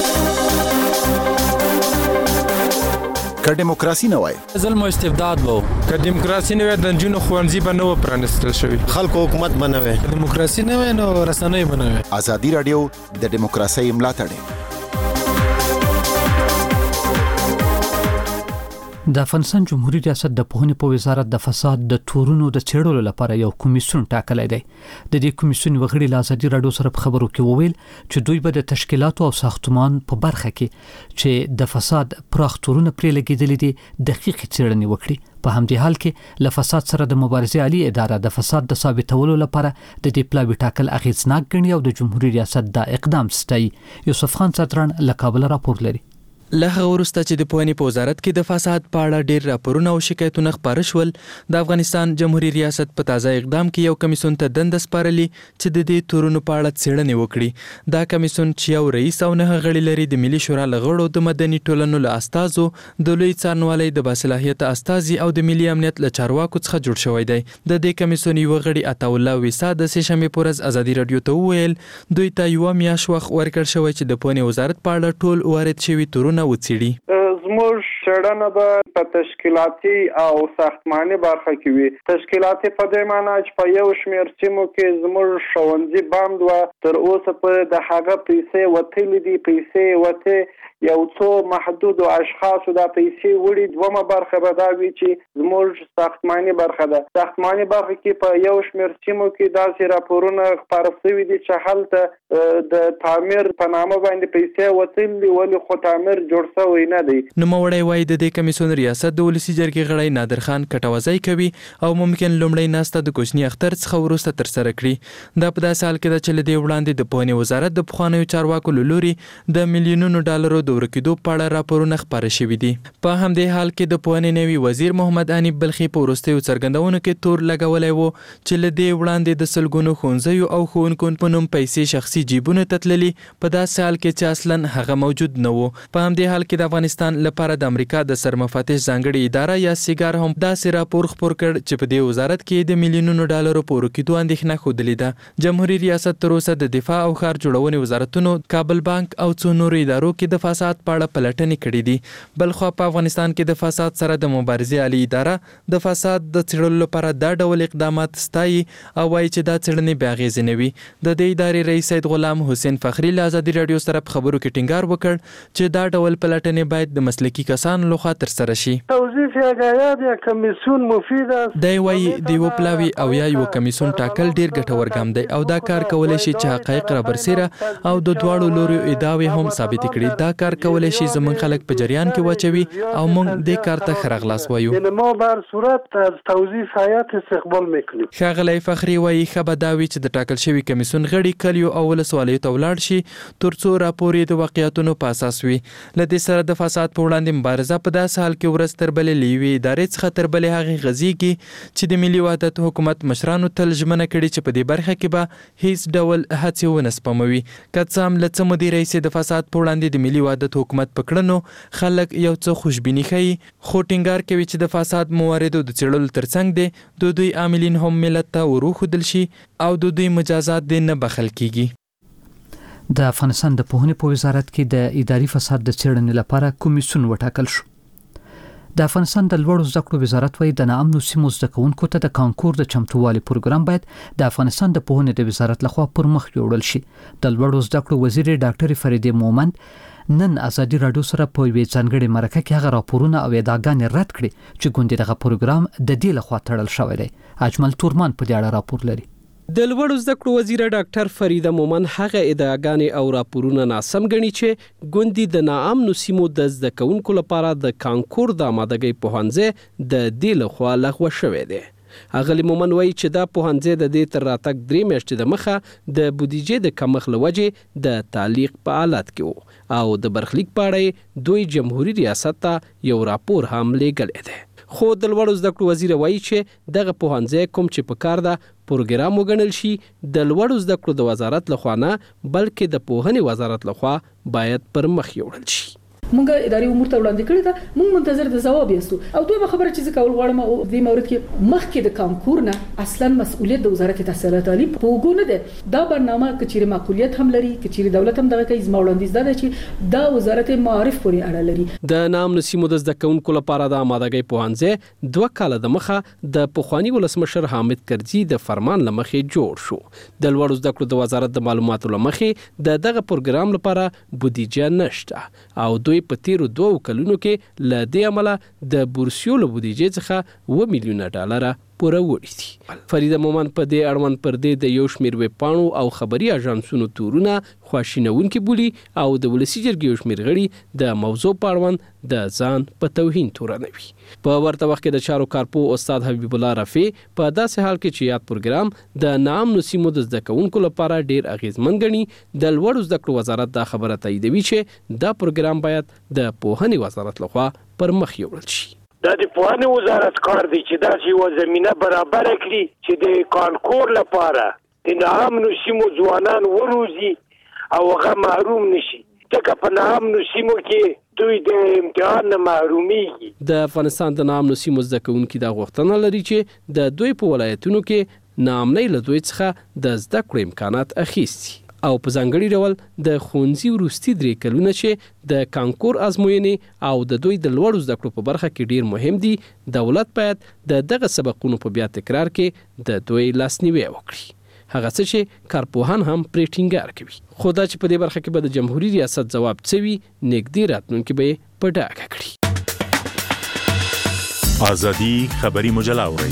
Speaker 11: که دیموکراسي نه وای
Speaker 18: ظلم او استبداد وو،
Speaker 19: که دیموکراسي نه وای د نجونو ښوونځي به نه و پرانیستل شوي،
Speaker 20: خلکو حکومت به نه وای،
Speaker 19: دیموکراسي نه وای نو رسنۍ به نه وای.
Speaker 11: ازادي راډیو د دیموکراسۍ ملاتړ
Speaker 2: د افغانستان جمهوریت ریاست د پوهنې په وزارت د فساد د تورونو د څېړلو لپاره یو کمیسیون ټاکلی دی. د دې کمیسیون وغړي له ازادي راډیو سره په خبرو کې وویل چې دوی به د تشکیلاتو او ساختمان په برخه کې چې د فساد پراخ تورونه پرې لګېدلي دي دقیقې څېړنې وکړي. په همدې حال کې له فساد سره د مبارزې عالی اداره د فساد د ثابتولو لپاره د دې پلاوي ټاکل اغېزناک ګڼي او د جمهوریت ریاست دا اقدام ستایي. یوسف خان ستران له کابل راپور لري.
Speaker 16: له هغه وروسته چې د پوهنې په وزارت کې د فساد په اړه ډېر راپورونه او شکایتونه خپاره شول، د افغانستان جمهوریت ریاست په تازه اقدام کې یو کمیسیون ته دنده سپارلې چې د دې تورونو په اړه څېړنې وکړي. دا کمیسیون چې یو رئیس او 9 غړي لري د ملي شورا له غړو، د مدني ټولنو له استازو، د لوی څارنوالۍ د باصلاحیته استازي او د ملي امنیت له چارواکو څخه جوړ شوی دی. د دې کمیسیون یو غړي عطاالله ویسا د سه‌شنبې په ورځ ازادي راډیو ته وویل دوی ته یو میاشت وخت ورکړ شوی چې د پوهنې وزارت په اړه ټول وارد شوي تورونه وڅېړي.
Speaker 21: زموږ څېړنه به په تشکیلاتي او ساختماني برخه کې وي. تشکیلاتي په دې معنی چې په یو شمېر سیمو کې زموږ ښوونځي بند و، تر اوسه پورې د هغه پیسې وتلې دي، پیسې وتې یو څو محدودو اشخاصو دا پیسې وړي. دومه برخه به دا وي چې زموږ ساختماني برخه ده. ساختماني برخه کې په یو شمېر سیمو کې داسې راپورونه خپاره شوي دي چې هلته د تعمیر په نامه باندې پیسې وتلې دي ولې خو تعمیر جوړ شوی نه دی.
Speaker 16: نوموړی وایي د دې کمیسیون ریاست د ولسي جرګې غړی نادر خان کټوازی کوي او ممکن لومړی ناسته د کوچني اختر څخه وروسته ترسره کړي. دا په داسې حال کې ده چې له دې وړاندې د پوهنې وزارت د پخوانیو چارواکو له لوري د میلیونونو ډالرو د ورکېدو په اړه راپورونه خپاره شوي دي. په همدې حال کې د پوهنې نوي وزیر محمد حنیف بلخي په وروستیو څرګندونو کې تور لګولی و چې له دې وړاندې د سلګونو ښوونځیو او ښوونکو په نوم پیسې شخصي جیبونو ته تللي، په داسې حال کې چې اصلا هغه موجود نه و. په همدې حال کې د افغانستان لپاره د امریکا د سرمفتش ځانګړې اداره یا سیګار هم داسې راپور خپور کړ چې په دې وزارت کې د میلیونونو ډالرو په ورکېدو اندېښنه ښودلې ده. جمهوریت ریاست تر اوسه د دفاع او ښار جوړونې وزارتونو، کابل بانک او څو نورو ادارو کې د فساد په اړه پلټنې کړې دي. بلخوا په افغانستان کې د فساد سره د مبارزې عالی اداره د فساد د څېړلو لپاره دا ډول اقدامات ستایي او وایي چې دا څېړنې بې اغېزې نه وي. د دې ادارې رئیس سید غلام حسین فخري له ازادي راډیو سره په خبرو کې ټینګار وکړ چې دا ډول پلټنې باید د مسلکي کسانو لخوا ترسره شي. دی وایي د یو پلاوي او یا یو کمیسیون ټاکل ډیر ګټور ګام دی او دا کار کولی شي چې حقایق را برسېره او د دواړو لورو ادعاوې هم ثابت کړي. دا کار کولای شي زموږ خلک په جریان کې واچوي او موږ دې کار ته ښه راغلاست وایو.
Speaker 18: یعنی ما بر صورت از توضیح هیئت استقبال میکنیم.
Speaker 16: ښاغلی فخري وایي ښه به دا وي چې د ټاکل شوي کمیسیون غړي کلیو او ولسوالیو ته ولاړ شي ترڅو راپور یې د واقعیتونو په اساس وي. له دې سره د فساد په وړاندې مبارزه په داسې حال کې ورځ تر بلې له یوې ادارې څخه تر بلې هغې غځېږي چې د ملي وحدت حکومت مشرانو تل ژمنه کړې چې په دې برخه کې به هیڅ ډول هڅې ونه سپموي. که څه هم له څه مودې راهیسې د فساد په وړاندې د ملي وحدت حکومت په کړنو خلک یو څه خوشبیني ښیي، خو ټینګار کوي چې د فساد مواردو د څېړلو ترڅنګ دی د دوی عاملین هم ملت ته وروښودل شي او د دوی مجازات دې نه بخښل کیږي.
Speaker 2: د افغانستان د پوهنې په وزارت کې د اداري فساد د څېړنې لپاره کمیسیون وټاکل شو. د افغانستان د لوړو زده کړو وزارت وايي د ناامنو سیمو زده کوونکو ته د کانکور د چمتووالي پروګرام باید د افغانستان د پوهنې د وزارت لخوا پر مخ یوړل شي. د لوړو زده کړو وزیر ډاکټر فریدې مومند نن ازادي راډیو سره په یوې ځانګړې مرکه کې هغه راپورونه او ادعاګانې رد کړې چې ګوندې دغه پروګرام د دې لخوا تړل شوی دی. اجمل تورمان په دې اړه راپور لري.
Speaker 14: د لوړو زده کړو وزیر ډاکټر فریده مومن هغه ادعاګانې او راپورونه ناسم ګڼي چې ګوندي د ناامنو سیمو د زده کوونکو لپاره د کانکور د آمادګۍ پوهنځی د دې لخوا لغوه شوی دی. اغلی مومن وایي چې دا پوهنځی د دې تر راتګ 3 میاشتې د مخه د بودیجې د کمښت له وجې د تعلیق په حالت کې وو او د برخلیک په اړه دوی جمهوریت ریاست ته یو راپور هم لیږلی دی. خو د لوړو زده کړو وزیر وایي چې دغه پوهنځی کوم چې په کار ده پروګرام وګڼل شي د لوړو زده کړو د وزارت لخوا نه بلکې د پوهنې وزارت لخوا باید پر مخ یوړل شي.
Speaker 20: مونږ اداري امور ته وړاندې کړی دا مونږ منتظر د جواب یاستو او دوی خبره چې کول غواړم او د مورد کې مخکې د کانکور نه اصلا مسؤلیت د وزارت تحصیلات عالی په وګونه ده. دا برنامه کچېره معقولیت هم لري کچېره دولت هم دغه کوي زموړاندیز ده چې دا وزارت معارف پورې اړه لري.
Speaker 14: د نامنو سیمو د زده کوونکو لپاره د آمادګۍ پوهنځی 2 کاله د مخه د پخوانی ولسمشر حامد کرزي د فرمان لمخې جوړ شو. د لوړو زده کړو د وزارت د معلوماتو لمخې دغه پروګرام لپاره بودیجه نشته او دوی په تیرو 2 کلونو کې ل دې عمله د بورسیو له بودیجې څخه $1 میلیون پوره وړي دي. فریده مومن په دې اړوند پر دې د یو شمېر ویبپاڼو او خبري اژانسونو تورونه خواشینونکي بولي او د ولسي جرګې یو شمېر غړي د موضوع په اړوند د ځان په توهین تورنوي. په ورته وخت کې د چارو کارپوه استاد حبیب الله رفیع په داسې حال کې چې یاد پروګرام د ناامنو سیمو د زده کوونکو لپاره ډیر اغیزمن ګڼي د لوړو زده کړو وزارت دا خبره تاییدوي چې دا پروګرام باید د پوهنې وزارت لخوا پر مخ یوړل شي.
Speaker 22: دا د پوهنې وزارت کار دی چې داسې یوه زمینه برابره کړي چې د کانکور لپاره د ناامنو سیمو ځوانان وروزي او هغه محروم نشي ځکه په ناامنو سیمو کې دوی د امتحان نه محرومیږي.
Speaker 14: د افغانستان د ناامنو سیمو زده کوونکي دا غوښتنه لري چې د دوی په ولایتونو کې ناامنۍ له دوی څخه د زده کړو امکانات اخیستي او په ځانګړي ډول د ښوونځي وروستي 3 کلونه چې د کانکور ازموینې او د دوی د لوړو زده کړو په برخه کې ډیر مهم دي دولت باید د دغه سبقونو په بیا تکرار کې د دوی لاسنیوي وکړي. هغه څه چې کارپوهان هم پرې ټینګار کوي. خو دا چې په دې برخه کې به د جمهوریت ریاست ځواب څه وي نږدې راتلونکي به یې په ډاګه کړي.
Speaker 23: ازادي خبري مجله اورئ.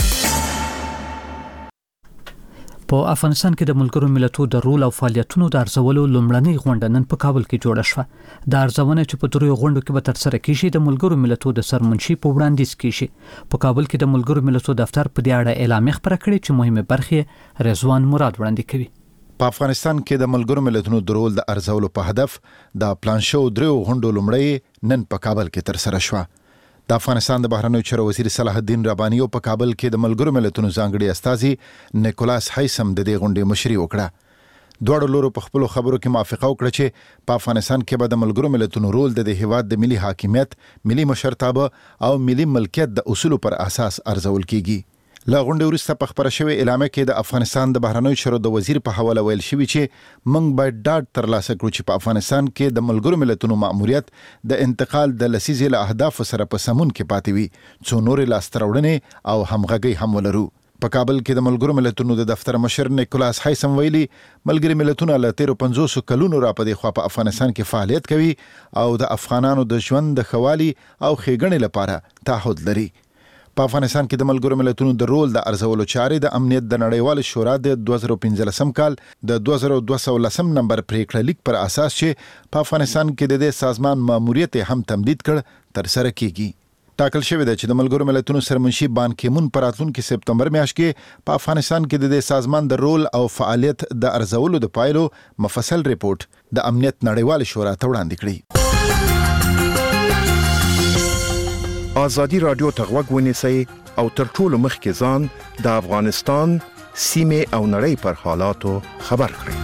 Speaker 2: په افغانستان کې د ملګرو ملتونو د رول او فعالیتونو د ارزولو لومړنۍ غونډه نن په کابل کې جوړه شوه. د ارزونه چې په دریو غونډو کې به ترسره کیږي د ملګرو ملتونو د سرمنشي په وړاندیز کیږي. په کابل کې د ملګرو ملتونو دفتر په دې اړه اعلامیه خپره کړې چې مهمه برخه رضوان مراد وړاندې کوي.
Speaker 11: په افغانستان کې د ملګرو ملتونو د رول د ارزولو په هدف د پلان شو دریو غونډو لومړی نن په کابل کې ترسره شوه. د افغانستان د بهرنیو چارو وزیر صلاح الدین رباني په کابل کې د ملګرو ملتونو ځانګړي استازي نیکولاس هایسم د دې غونډې مشري وکړه. دواړو لورو په خپل خبرو کې موافقه وکړه چې په افغانستان کې به د ملګرو ملتونو رول د هیواد د ملي حاکمیت، ملي مشرتابه او ملي ملکیت د اصولو پر اساس ارزول کیږي. لا غونډې وروسته په خبره شوې اعلامیه کې د افغانستان د بهرنیو چارو د وزیر په حواله ویل شوی چې موږ باید ډاډ ترلاسه کړو چې په افغانستان کې د ملګرو ملتونو مأموریت د انتقال د لسیزې له اهدافو سره په سمون کې پاتې وي څو نورې لاسته راوړنې او همغږۍ هم ولرو. په کابل کې د ملګرو ملتونو د دفتر مشر نیکولاس هایسم ویلي ملګري ملتونه له 1350 کلونو را په دې خوا په افغانستان کې فعالیت کوي او د افغانانو د ژوند د ښه والي او ښېګڼې لپاره تعهد لري. په افغانستان کې د ملګرو ملتونو د رول د ارزولو چارې د امنیت د نړیوال شورا د 2015 کال د 2210 نمبر پریکړه لیک پر اساس چې په افغانستان کې د دې سازمان ماموریت هم تمدید کړ تر سره کیږي. ټاکل شوی دی چې د ملګرو ملتونو سرمنشي بان کیمون پر راتلونکي سپتمبر میاشت کې په افغانستان کې د دې سازمان د رول او فعالیت د ارزولو د پایلو مفصل ریپورت د امنیت نړیوال شورا ته وړاندې کړي.
Speaker 1: ازادي رادیو ته غوږ ونیسئ او تر ټولو مخکې ځان د افغانستان سیمې او نړۍ پر حالاتو خبر کړئ.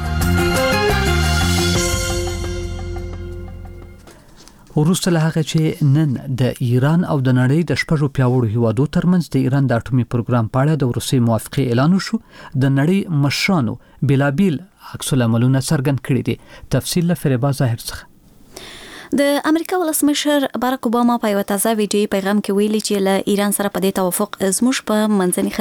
Speaker 2: وروسته له هغه چې نن د ایران او د نړۍ د شپږو پیاوړو هیوادو ترمنځ د ایران د اټومي پروګرام په اړه د روسي موافقه اعلان وشو، د نړۍ مشرانو بلابل عکس العملونه څرګند کړي دي. تفصیل له فریبا ظاهر څخه.
Speaker 3: د امریکا ولسمشر باراک اوباما په یو تازه ویډیوي پیغام کې ویلي چې له ایران سره په دې توافق زموږ په منځني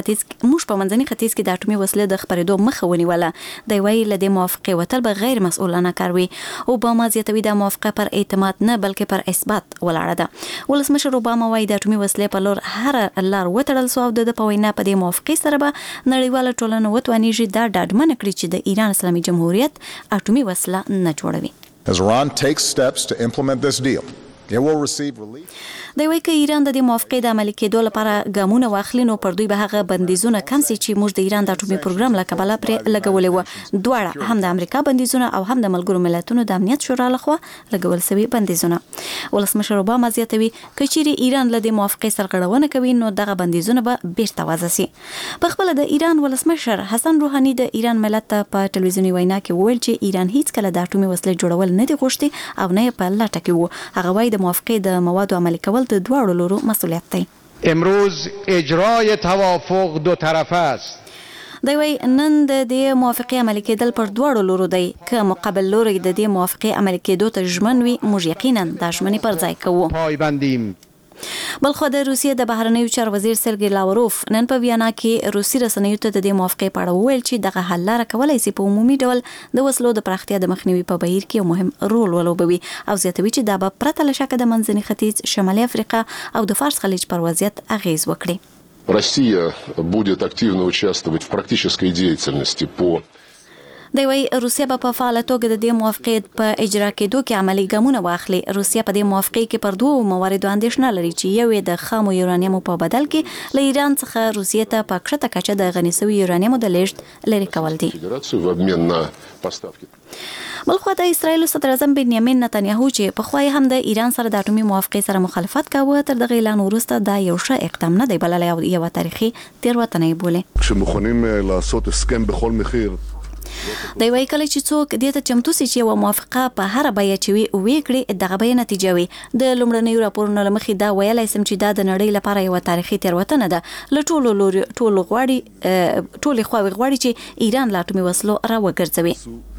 Speaker 3: ختیځ کې د اټومي وسلې د خپرېدو مخه ونیوله. د ویل له دې موافقه وتل به غیر مسؤلانه کار وي. اوباما زیاتوي د موافقه پر اعتماد نه بلکې پر اثبات ولاړه ده. ولسمشر اوباما وايي د اټومي وسلې په لور هر لار وتړل سو او د په وینا په دې موافقه سره به نړیواله ټولنه وتوانیږي دا ډاډمن کړي چې د ایران اسلامي جمهوریت اټومي وسله نه جوړوي.
Speaker 5: As Iran takes steps to implement this deal, it will receive relief.
Speaker 3: د وی کې ایران د دې موافقې د عملي کېدو لپاره ګامونه واخلي نو پر دوی به هغه بندیزونه کم شي چې موږ د ایران د اټومي پروګرام له کبله پرې لګولې و. دواړه هم د امریکا بندیزونه او هم د ملګرو ملتونو د امنیت شورا لخوا لګول شوی بندیزونه. ولسمشر اوباما زیاتوي کچېری ایران له دې موافقې سرغړونه کوي نو دغه بندیزونه به بیرته وضع شي. په خپل د ایران ولسمشر حسن روحاني د ایران ملت ته په ټلویزیوني وینا کې وویل چې ایران هیڅ کله د اټومي وسلې جوړول نه دي غوښتي او نه په لټه کې وو. هغه وايي د موافقې د موادو عملي کول د دواړو لورو مسئولیت دی.
Speaker 6: امروز اجرای توافق دو طرفه است.
Speaker 3: دی وی نن د دې موافقه عملي کېدل پر دواړو لورو دی. که مقابل لوري د دې موافقه عملي کېدو ته ژمن وي موږ یقینا د ژمنې پر ځای کوو.
Speaker 6: پایبندیم.
Speaker 3: بلخو د روسیې د بهرنیو چارو وزیر سرګی لاوروف نن په ویانا کې روسي رسنیو ته د دې موافقې په اړه وویل چې دغه حل لاره کولای شي په عمومي ډول د وسلو د پراختیا د مخنیوي په بهیر کې یو مهم رول ولوبوي او زیاتوي چې دا به پرته له شکه د منځني ختیځ، شمالي افریقا او د فارس خلیج پر وضعیت اغیز وکړي.
Speaker 5: Россия будет активно участвовать в практической деятельности по
Speaker 3: دی وی روسیا په فعاله توګه د دې موافقې په اجرا کېدو کې عملي ګامونه واخلي. روسیا په دې موافقې کې پر دوه مواردو اندېښنه لري چې یو یې د خامو یورانیمو په بدل کې له ایران څخه روسیې ته په کښته کچه د غني شوي یورانیمو د لیږد لري کول دي. بلخو د اسرایل صدر اعظم بنیامین نتنیاهو چې په خوای هم د ایران سره د اټومي موافقې سره مخالفت کاوه تر دغه اعلان وروسته دا یو ښه اقدام نه دی بللی او یو تاریخي تېروتنه یې بولي.
Speaker 5: כשמוכנים לעשות הסכם بכל מחיר
Speaker 3: دی وی کله چې څوک دې ته چمتو سي چې و موافقه په هر بیه چې وی کړي دغه بیه نتیجه وي. د لومړنیو راپورونو لمخې دا ویلای سم چې دا د نړۍ لپاره یو تاریخي تېروتنه ده. له ټولو خواوې غواړي چې ایران له اټومي وسلو راوګرځوي.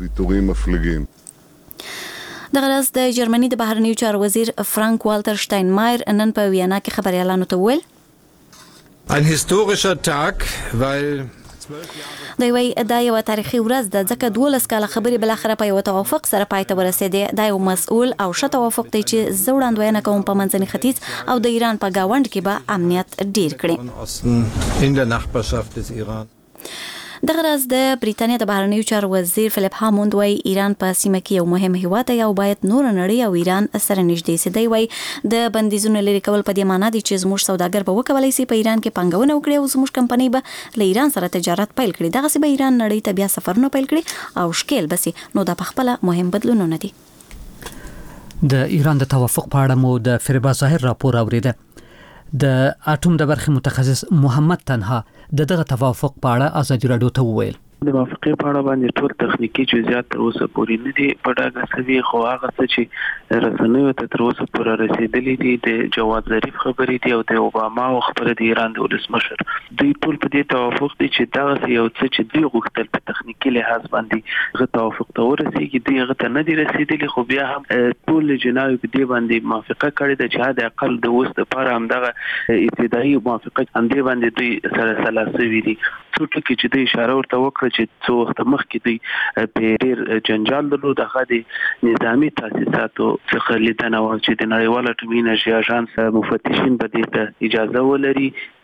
Speaker 3: دغه ورځ د جرمني د بهرنیو چارو وزیر فرانک والټر شټاینمایر نن په ویانا کې خبريالانو ته وویل
Speaker 19: ein historischer Tag, weil
Speaker 3: دی وی دا یو تاریخي ورځ ده ځکه 12 کاله خبرې بل اخر په یو توافق سره پای ته ورسېدې. دا یو مسؤل او ښه توافق دی چې زه وړاندوینه کوم په منځني ختیځ او د ایران په گاوند کې به امنیت ډیر کړي.
Speaker 19: in der Nachbarschaft des Iran.
Speaker 3: دغه ورځ د بریتانیا د بهرنیو چارو وزیر فلیپ هاموند وايي ایران په سیمه کې یو مهم هیواد دی او باید نور نړۍ او ایران سره نږدې سي. دی وايي د بندیزونو لري کول په دې معنی دی چې زموږ سوداګر به وکولای شي په ایران کې پانګونه وکړي او زموږ کمپنۍ به له ایران سره تجارت پیل کړي. دغه سی به ایران نړۍ ته بیا سفرونه پیل کړي او شکیل بسي. نو دا په خپل مهم بدلونونه دي.
Speaker 2: د ایران د توافق په اړه مو د فریبا ظاهر راپور اوریده. د اټوم د برخې متخصص محمد تنها دغه توافق په اړه ازادي رادیو ته وویل.
Speaker 24: د موافقې په اړه باندې ټول تخنیکی جزئیات تر اوسه پورې نه دي په ډاګه شوي، خو هغه څه چې رسنیو ته تر اوسه پورې رسیدلي دي د جواد ظریف خبرې دي او د اوباما او خبره د ایران د ولسمشر دوی ټول په دې توافق دي چې دا یو څه چې دوی غوښتل په تخنیکی لحاظ باندې غو توافق ته ورسیږي دوی هغه ته نه دي رسیدلي، خو بیا هم ټول جناوي په دې باندې موافقه کړې ده چې د اقل د اوس لپاره هم دغه ابتدایي موافقه هم دې باندې دوی سره سلاسوي دي. څو ټکي چې دوی اشاره ورته وکړه چې څو وخت مخکې دوی په ډېر جنجال درلود هغه د نظامی تاسیساتو څخه لیدنه و چې د نړیوال اټومي انرژي اژانس مفتشین به دې ته اجازه ولري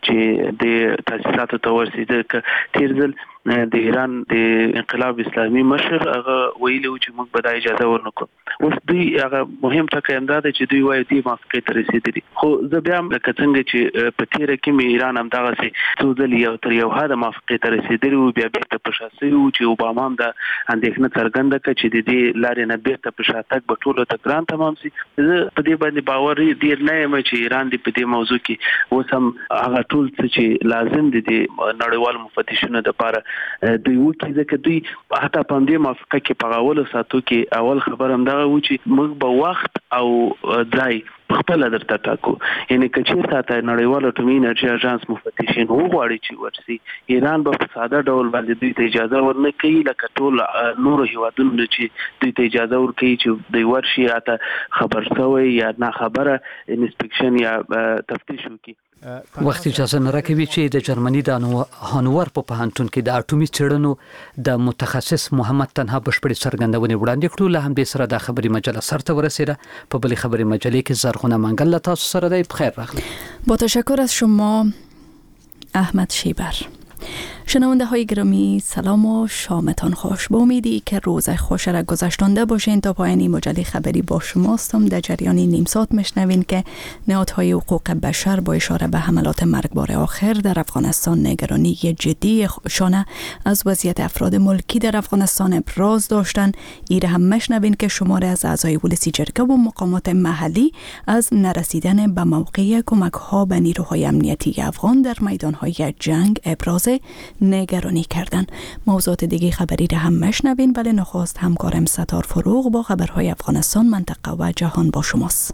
Speaker 24: چې د تاسیساتو ته ورسېده. تیر ځل د ایران د انقلاب اسلامي مشر هغه ویلي چې موږ به د اجازه ورنکړو. اوس دوی هغه مهم ټکی هم دا دی چې دوی وایي دې موافقې ته رسېدلي. خو زه بیا هم لکه څنګه چې په تیره کې مې ایران همدغسې څو ځلې تر یو حده موافقې ته رسېدلي وو، بیا بېرته په شا سوي وو چې اوباما هم دا اندېښنه څرګنده کړه چې د دې لارې نه بېرته په شا تګ به ټولو ته ګران تمام سي. زه په دې باندې باور ډېر نه یم چې ایران دې په دې موضوع کې اوس هم هغه ټول څه چې لازم دي د نړیوالو مفتشینو دپاره دوی وکړي، ځکه دوی حتی په همدې موافقه کې په اولو ساعتو کې اول خبر همدغه و چې موږ به وخت او ځای خپل درته ټاکو. یعنی که چېرته ته نړیوال اټومي انرژي اژانس مفتشین وغواړي چې ورسي، ایران به په ساده ډول باندې دوی ته اجازه ورنه کوي لکه ټول نورو هیوادونو چې دوی ته اجازه ورکوي چې دوی ورشي یا ته خبر شوی یا نه خبره انسپیکشن یا تفتیش وکړي.
Speaker 2: وخت اجازه نه راکوي چې د جرمني د هانوور په پوهنتون کې د اټومي څېړنو د متخصص محمد تنها بشپړې څرګندونې وړاندې کړو. له همدې سره د خبري مجله سرته ورسېده. په بلې خبري مجلې کې زرغونه منګل له تاسو سره دی. بخیر راغلی.
Speaker 4: با تشکر از شما احمد شیبر. شنونده های گرامی سلام و شامتان خوش. با امیدی که روز خوش را گذشتانده باشین تا پایان مجله خبری با شماستم. در جریان نیم ساعت میشنوین که نهادهای حقوق بشر با اشاره به حملات مرگبار آخر در افغانستان نگرانی جدی شانه از وضعیت افراد ملکی در افغانستان ابراز داشتن. ایره هم میشنوین که شماره از اعضای ولسی جرگه و مقامات محلی از نرسیدن به موقع کمک ها به نیروهای امنیتی افغان در میدان های جنگ ابراز نگرانی کردن. موضوعات دیگه خبری را هم مشنوین، ولی نخست همکارم ستار فروغ با خبرهای افغانستان، منطقه و جهان با شماست.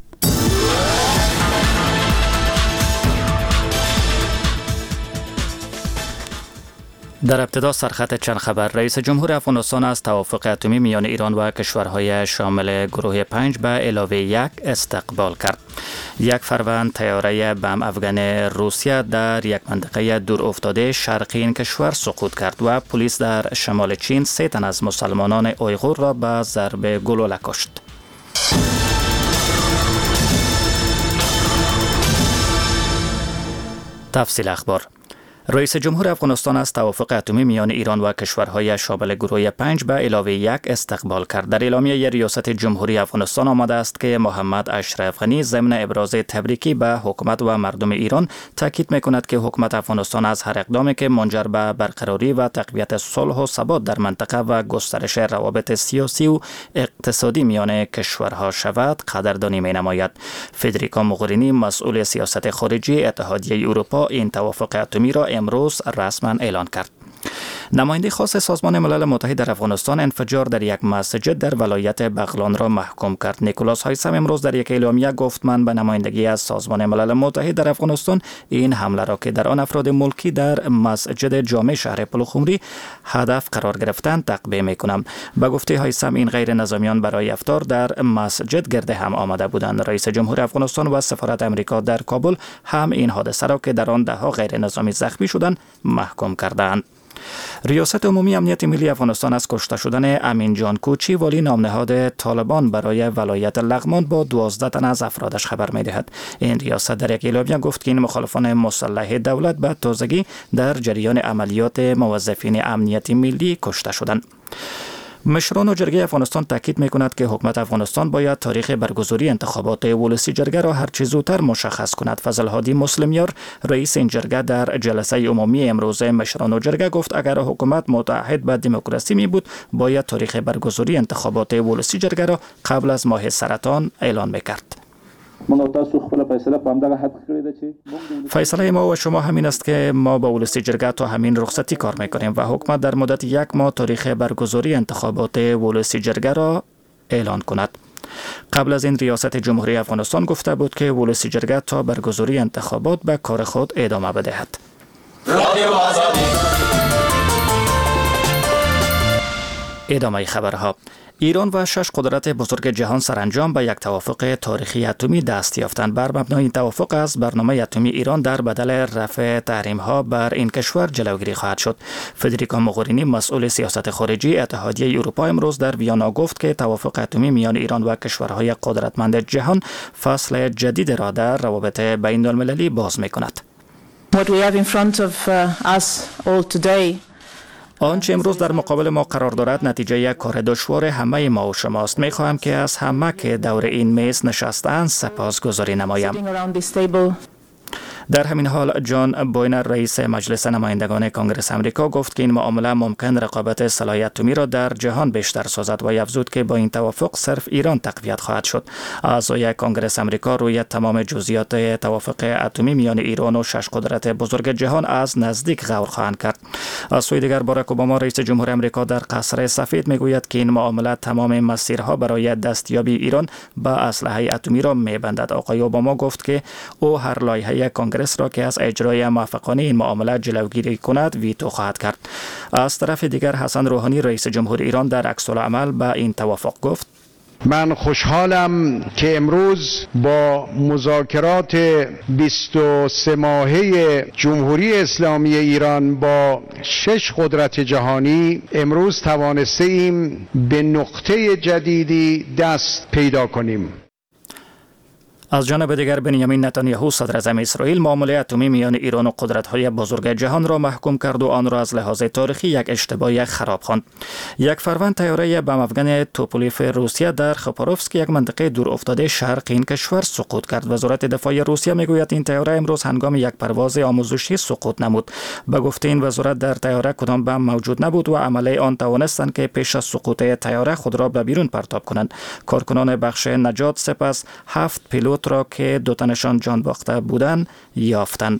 Speaker 7: در ابتدا سرخط چند خبر. رئیس جمهور افغانستان از توافق اتمی میان ایران و کشورهای شامل گروه 5 به علاوه 1 استقبال کرد. 1 فروند طیاره بم افغان روسیه در یک منطقه دور افتاده شرقی این کشور سقوط کرد و پلیس در شمال چین 3 تن از مسلمانان اویغور را به ضرب گلوله کشت. تفصیل اخبار. رئیس جمهور افغانستان از توافق اتمی میان ایران و کشورهای شامل گروه 5 به علاوه 1 استقبال کرد. در اعلامیه ریاست جمهوری افغانستان آمده است که محمد اشرف غنی ضمن ابراز تبریکی به حکومت و مردم ایران تاکید میکند که حکومت افغانستان از هر اقدامی که منجر به برقراری و تقویت صلح و ثبات در منطقه و گسترش روابط سیاسی و اقتصادی میان کشورها شود قدردانی مینماید. فدریکا موغرینی مسئول سیاست خارجی اتحادیه اروپا این توافق اتمی را امروز رسما اعلان کرد. نماینده خاص سازمان ملل متحد در افغانستان انفجار در یک مسجد در ولایت بغلان را محکوم کرد. نیکولاس هایسم امروز در یک اعلامیه گفت من به نمایندگی از سازمان ملل متحد در افغانستان این حمله را که در آن افراد ملکی در مسجد جامع شهر پلخمری هدف قرار گرفتند تقبیه میکنم. به گفته هایسم این غیر نظامیان برای افطار در مسجد گرد هم آمده بودند. رئیس جمهور افغانستان و سفارت امریکا در کابل هم این حادثه را که در آن دهها غیر نظامی زخمی شدند محکوم کردند. ریاست عمومی امنیت ملی افغانستان از کشته شدن امین جان کوچی والی نامنهاد طالبان برای ولایت لغمان با 12 تن از افرادش خبر می‌دهد. این ریاست در یک اعلامیه گفت که این مخالفان مسلح دولت به تازگی در جریان عملیات موظفین امنیت ملی کشته شدند. مشران جرگه افغانستان تاکید می‌کند که حکومت افغانستان باید تاریخ برگزاری انتخابات ولسی جرگه را هر چه زودتر مشخص کند. فضل هادی مسلمیار رئیس این جرگه در جلسه عمومی امروز مشران جرگه گفت اگر حکومت متعهد به دموکراسی می بود باید تاریخ برگزاری انتخابات ولسی جرگه را قبل از ماه سرطان اعلان می‌کرد. فیصله ما و شما همین است که ما با ولسی جرگه تا همین رخصتی کار میکنیم و حکومت در مدت 1 ماه تاریخ برگزاری انتخابات ولسی جرگه را اعلان کند. قبل از این ریاست جمهوری افغانستان گفته بود که ولسی جرگه تا برگزاری انتخابات به کار خود ادامه بدهد. ادامه خبرها. ایران و 6 قدرت بزرگ جهان سرانجام به یک توافق تاریخی اتمی دست یافتند. بر مبنای این توافق از برنامه اتمی ایران در بدل رفع تحریم‌ها بر این کشور جلوگیری خواهد شد. فدریکا موغرینی مسئول سیاست خارجی اتحادیه اروپا امروز در ویانا گفت که توافق اتمی میان ایران و کشورهای قدرتمند جهان فصل جدید را در روابط بین‌المللی باز می‌کند.
Speaker 9: What we have in front of us all today
Speaker 7: آنچه امروز در مقابل ما قرار دارد نتیجه یک کار دشوار همه ما و شماست. می‌خواهم که از همه که دور این میز نشستند سپاسگزاری نمایم. در همین حال جان بوینر رئیس مجلس نمایندگان کنگره آمریکا گفت که این معامله ممکن رقابت سلاح اتمی را در جهان بیشتر سازد و افزود که با این توافق صرف ایران تقویت خواهد شد. اعضای کنگره آمریکا روی تمام جزئیات توافق اتمی میان ایران و 6 قدرت بزرگ جهان از نزدیک غور خواهند کرد. از سوی دیگر باراک اوباما رئیس جمهور آمریکا در قصر سفید میگوید که این معامله تمام مسیرها برای دستیابی ایران به اسلحه اتمی را میبندد. آقای اوباما گفت که او هر لایحه کنگره را که از اجرای موافقانه این معامله جلوگیری کند ویتو خواهد کرد. از طرف دیگر حسن روحانی رئیس جمهور ایران در عکس العمل به این توافق گفت:
Speaker 6: من خوشحالم که امروز با مذاکرات 23 ماهه جمهوری اسلامی ایران با 6 قدرت جهانی امروز توانسته ایم به نقطه جدیدی دست پیدا کنیم.
Speaker 7: از جانب دیگر بنیامین نتانیاهو صدر اعظم اسرائیل معامله اتمی میان ایران و قدرت‌های بزرگ جهان را محکوم کرد و آن را از لحاظ تاریخی یک اشتباه خراب خواند. یک فروند طیاره بم افغان توپولیف روسیه در خاپاروفسک یک منطقه دور افتاده شرق این کشور سقوط کرد. وزارت دفاع روسیه میگوید این طیاره امروز هنگام یک پرواز آموزشی سقوط نمود. به گفته این وزارت در طیاره کدام بم موجود نبود و عمله آن توانستند که پیش از سقوط طیاره خود را به بیرون پرتاب کنند. کارکنان بخش نجات سپس 7 پیلوت را که 2 تنشان جان باخته بودند یافتند.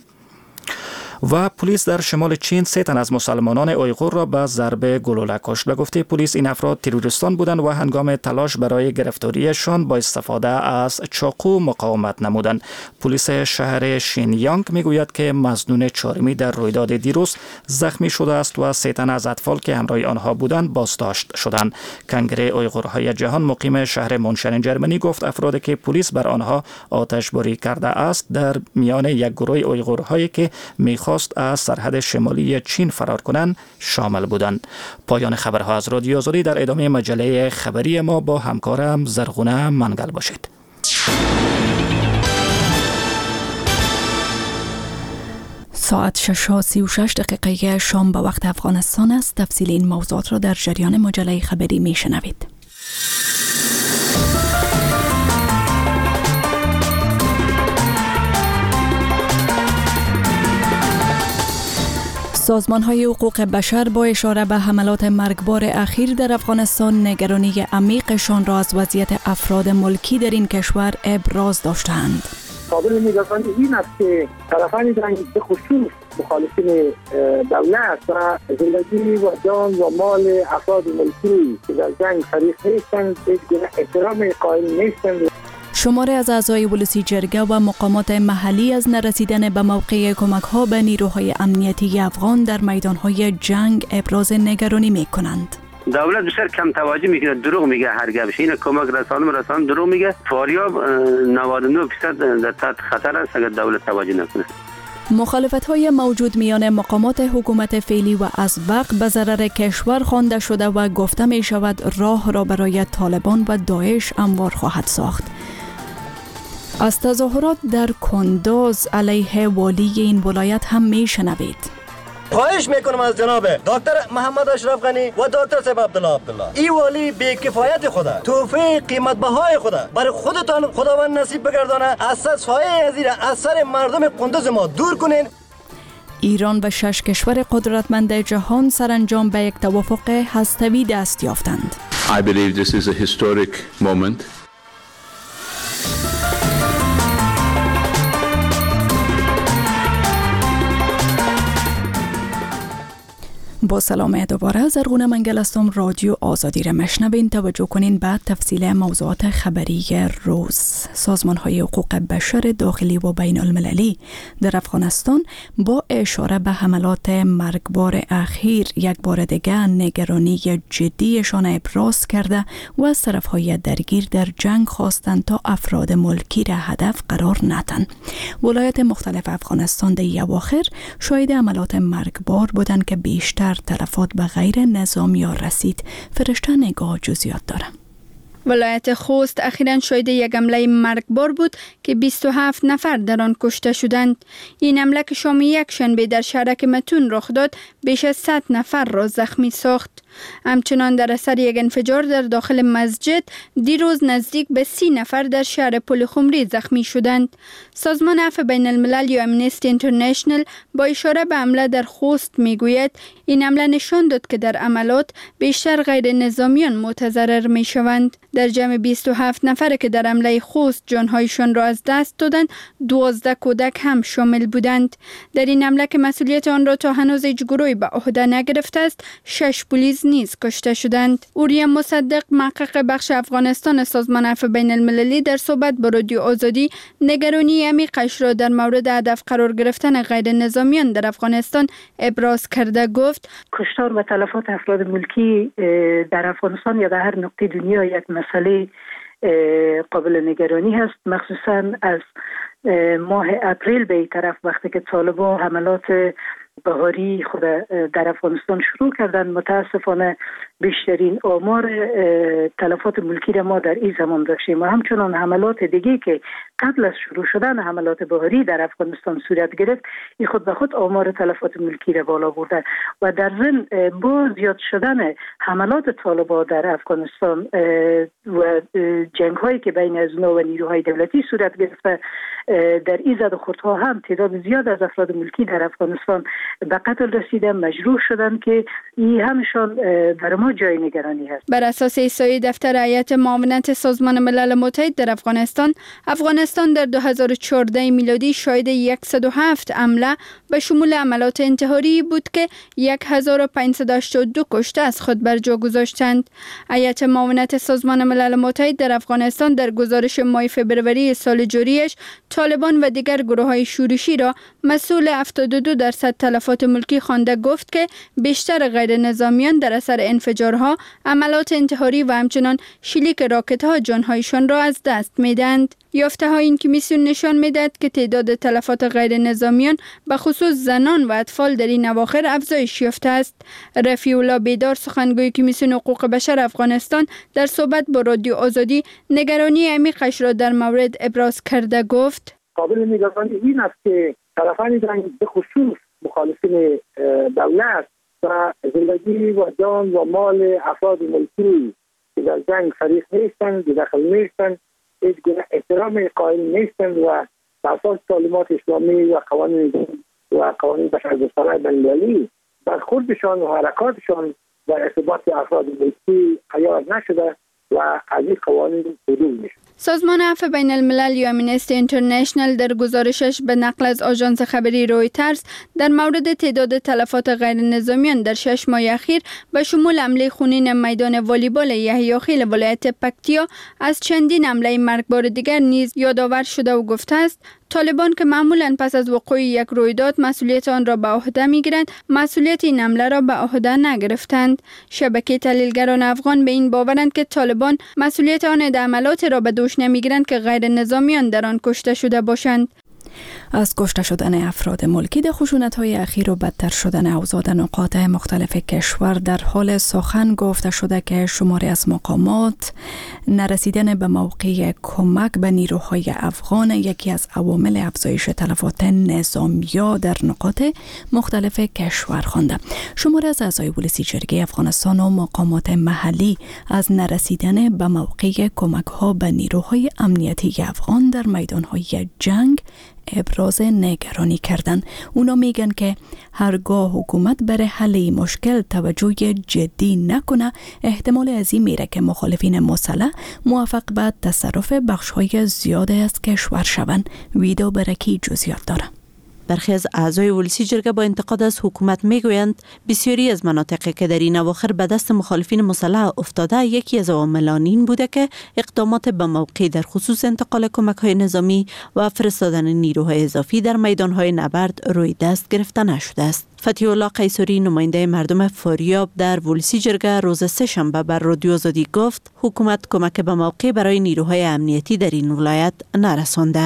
Speaker 7: و پلیس در شمال چین 3 تن از مسلمانان اویغور را به ضربه گلوله کشت. به گفته پلیس این افراد تروریستان بودند و هنگام تلاش برای گرفتاریشان با استفاده از چاقو مقاومت نمودند. پلیس شهر شینیانگ میگوید که مظنون چهارمی در رویداد دیروز زخمی شده است و 3 تن از اطفال که همراه آنها بودند بازداشت شدند. کنگره اویغورهای جهان مقیم شهر مونشن جرمنی گفت افرادی که پلیس بر آنها آتشباری کرده است در میان یک گروه اویغورهایی که میخواست از سرحد شمالی چین فرار کنند شامل بودند. پایان خبرها از رادیو آزادی. در ادامه مجله خبری ما با همکارم زرغونه منگل باشید.
Speaker 4: ساعت 6:36 شام به وقت افغانستان است. تفصیل این موضوعات را در جریان مجله خبری میشنوید. سازمان‌های حقوق بشر با اشاره به حملات مرگبار اخیر در افغانستان نگرانی عمیقشان را از وضعیت افراد ملکی در این کشور ابراز داشتند.
Speaker 10: قابل نگرانی این است که طرفان جنگ به خصوص مخالفین دولت و زندگی و جان و مال افراد ملکی که در جنگ شریک نیستند هیچ گونه احترام قائل نیستند.
Speaker 4: شماری از اعضای ولسی جرگه و مقامات محلی از نرسیدن به موقع کمک‌ها به نیروهای امنیتی افغان در میدان‌های جنگ ابراز نگرانی می‌کنند.
Speaker 24: دولت بسیار کم توجه میکنه، دروغ میگه هر گپش. این کمک رسانه دروغ میگه. فاریاب 99% در تحت خطر است اگر دولت توجه نکنه.
Speaker 4: مخالفت‌های موجود میان مقامات حکومت فعلی و ازبق به ضرر کشور خوانده شده و گفته می شود راه را برای طالبان و داعش هموار خواهد ساخت. از تظاهرات در کندوز علیه والی این ولایت هم می شنوید.
Speaker 12: خواهش میکنم از جناب دکتر محمد اشرف غنی و دکتر صاحب عبدالله این والی بی کفایت خدا توفیق قیمت بهای خدا برای خودتان خداوند نصیب بگردانه از سایه ازیر اثر مردم کندوز ما دور کنین.
Speaker 4: ایران و 6 کشور قدرتمند جهان سرانجام به یک توافق هسته‌ای دست یافتند.
Speaker 13: I believe this is a historic moment.
Speaker 4: با سلام دوباره زرغونه منگل هستم. رادیو آزادی را مشنوین. توجه کنین بعد تفصیل موضوعات خبری روز. سازمان‌های حقوق بشر داخلی و بین المللی در افغانستان با اشاره به حملات مرگبار اخیر یک بار دیگر نگرانی جدیشان ابراز کرده و از طرف‌های درگیر در جنگ خواستند تا افراد ملکی را هدف قرار ندهند. ولایات مختلف افغانستان در اواخر شاهد حملات مرگبار بودند که بیشتر تلفات به غیر نظامی رسید. فرشته نگاه جزئیات داره.
Speaker 8: ولایت خوست اخیراً شاهد یک حمله مرگبار بود که 27 نفر در آن کشته شدند. این حمله که شام یک شنبه در شهرک متون رخ داد بیش از 100 نفر را زخمی ساخت. همچنان در اثر یک انفجار در داخل مسجد دیروز نزدیک به 30 نفر در شهر پلخمری زخمی شدند. سازمان عفو بین الملل یا امنستی اینترنشنل با اشاره به حمله در خوست میگوید این حمله نشان داد که در عملات بیشتر غیر نظامیان متضرر می شوند. در جمع 27 نفر که در حمله خوست جانهایشان را از دست دادند 12 کودک هم شامل بودند. در این حمله که مسئولیت آن را تا هنوز هیچ گروهی به عهده نگرفته است 6 پلیس نیز کشته شدند. اوریا مصدق محقق بخش افغانستان سازمان عفو بین المللی در صحبت با رادیو آزادی نگرانی عمیقش را در مورد هدف قرار گرفتن غیر نظامیان در افغانستان ابراز کرده گفت
Speaker 15: کشتار و تلفات افراد ملکی در افغانستان یا در هر نقطه دنیا یک مسئله قابل نگرانی هست، مخصوصا از ماه اپریل به این طرف وقتی که طالبان حملات بهاری خود در افغانستان شروع کردن. متاسفانه بیشترین آمار تلفات ملکی را ما در این زمان داشتیم و همچنان حملات دیگه که قبل از شروع شدن حملات بهاری در افغانستان صورت گرفت این خود به خود آمار تلفات ملکی را بالا برده و در ضمن با زیاد شدن حملات طالبان در افغانستان و جنگ هایی که بین از اونا و نیروهای دولتی صورت گرفته در این زد و خوردها هم تعداد زیاد از افراد ملکی در افغانستان به قتل رسیدن، مجروح شدن که این همشان برای ما جای نگرانی هست.
Speaker 8: بر اساس احصای دفتر هیئت معاونت سازمان ملل متحد در افغانستان در 2014 میلادی شاهد 107 حمله به شمول عملات انتحاری بود که 1582 کشته از خود بر جا گذاشتند. هیئت معاونت سازمان ملل متحد در افغانستان در گزارش ماه فبروری سال جاریش طالبان و دیگر گروه‌های شورشی را مسئول 72% تلفات ملکی خوانده گفت که بیشتر غیر نظامیان در اثر انفجارها، عملات انتحاری و همچنان شلیک راکت‌ها جانهایشان را از دست می‌دهند. یافته‌های این کمیسیون نشان می‌دهد که تعداد تلفات غیر نظامیان به خصوص زنان و اطفال در این اواخر افزایش یافته است. رفیع الله بیدار سخنگوی کمیسیون حقوق بشر افغانستان در صحبت با رادیو آزادی نگرانی عمیقش را در مورد ابراز کرده گفت
Speaker 10: قابل نگرانی این است که طرفان جنگ به خصوص مخالفین دولت و زندگی و جان و مال افراد ملکی که در جنگ فریق نیستند، دخل نیستند، هیچ گونه احترام قائل نیستند و بر اساس تعلیمات اسلامی و قوانین بشردوستانه بین‌المللی برخوردشان و حرکاتشان در ارتباط افراد ملکی عیار نشده و از این قوانین عدول میشه.
Speaker 8: سازمان عفو بین الملل یا امنستی اینترنشنل در گزارشش به نقل از آژانس خبری رویترز در مورد تعداد تلفات غیر نظامیان در 6 ماه اخیر به شمول حمله خونین میدان والیبال یحیی ولایت پکتیا از چندین حمله مرگبار دیگر نیز یادآور شده و گفته است طالبان که معمولاً پس از وقوع یک رویداد مسئولیت آن را به عهده می‌گیرند، مسئولیت این حمله را به عهده نگرفتند. شبکه تحلیلگران افغان به این باورند که طالبان مسئولیت آن عملات را به دوش نمی‌گیرند که غیر نظامیان در آن کشته شده باشند.
Speaker 4: از کشته شدن افراد ملکی در خشونت‌های اخیر و بدتر شدن اوضاع در نقاط مختلف کشور در حال سخن گفته شده که شماری از مقامات نرسیدن به موقع کمک به نیروهای افغان یکی از عوامل افزایش تلفات نظامیا در نقاط مختلف کشور خوانده. شماری از اعضای ولسی جرگه افغانستان و مقامات محلی از نرسیدن به موقع کمک‌ها به نیروهای امنیتی افغان در میدان‌های جنگ ابراز نگرانی کردن. اونا میگن که هرگاه حکومت برای حل این مشکل توجه جدی نکنه احتمال از این میره که مخالفین مسلح موفق به تصرف بخش‌های زیاده از کشور شوند. ویدو برکی جزئیات داره.
Speaker 17: برخی از اعضای ولسی جرگه با انتقاد از حکومت میگویند بسیاری از مناطقی که در این اواخر به دست مخالفین مسلح افتاده یکی از عواملان این بوده که اقدامات به موقع در خصوص انتقال کمک‌های نظامی و فرستادن نیروهای اضافی در میدان‌های نبرد روی دست گرفته نشده است. فتحی الله قیصری نماینده مردم فاریاب در ولسی جرگه روز سه‌شنبه بر رادیو آزادی گفت حکومت کمک به موقع برای نیروهای امنیتی در این ولایت نرسانده است.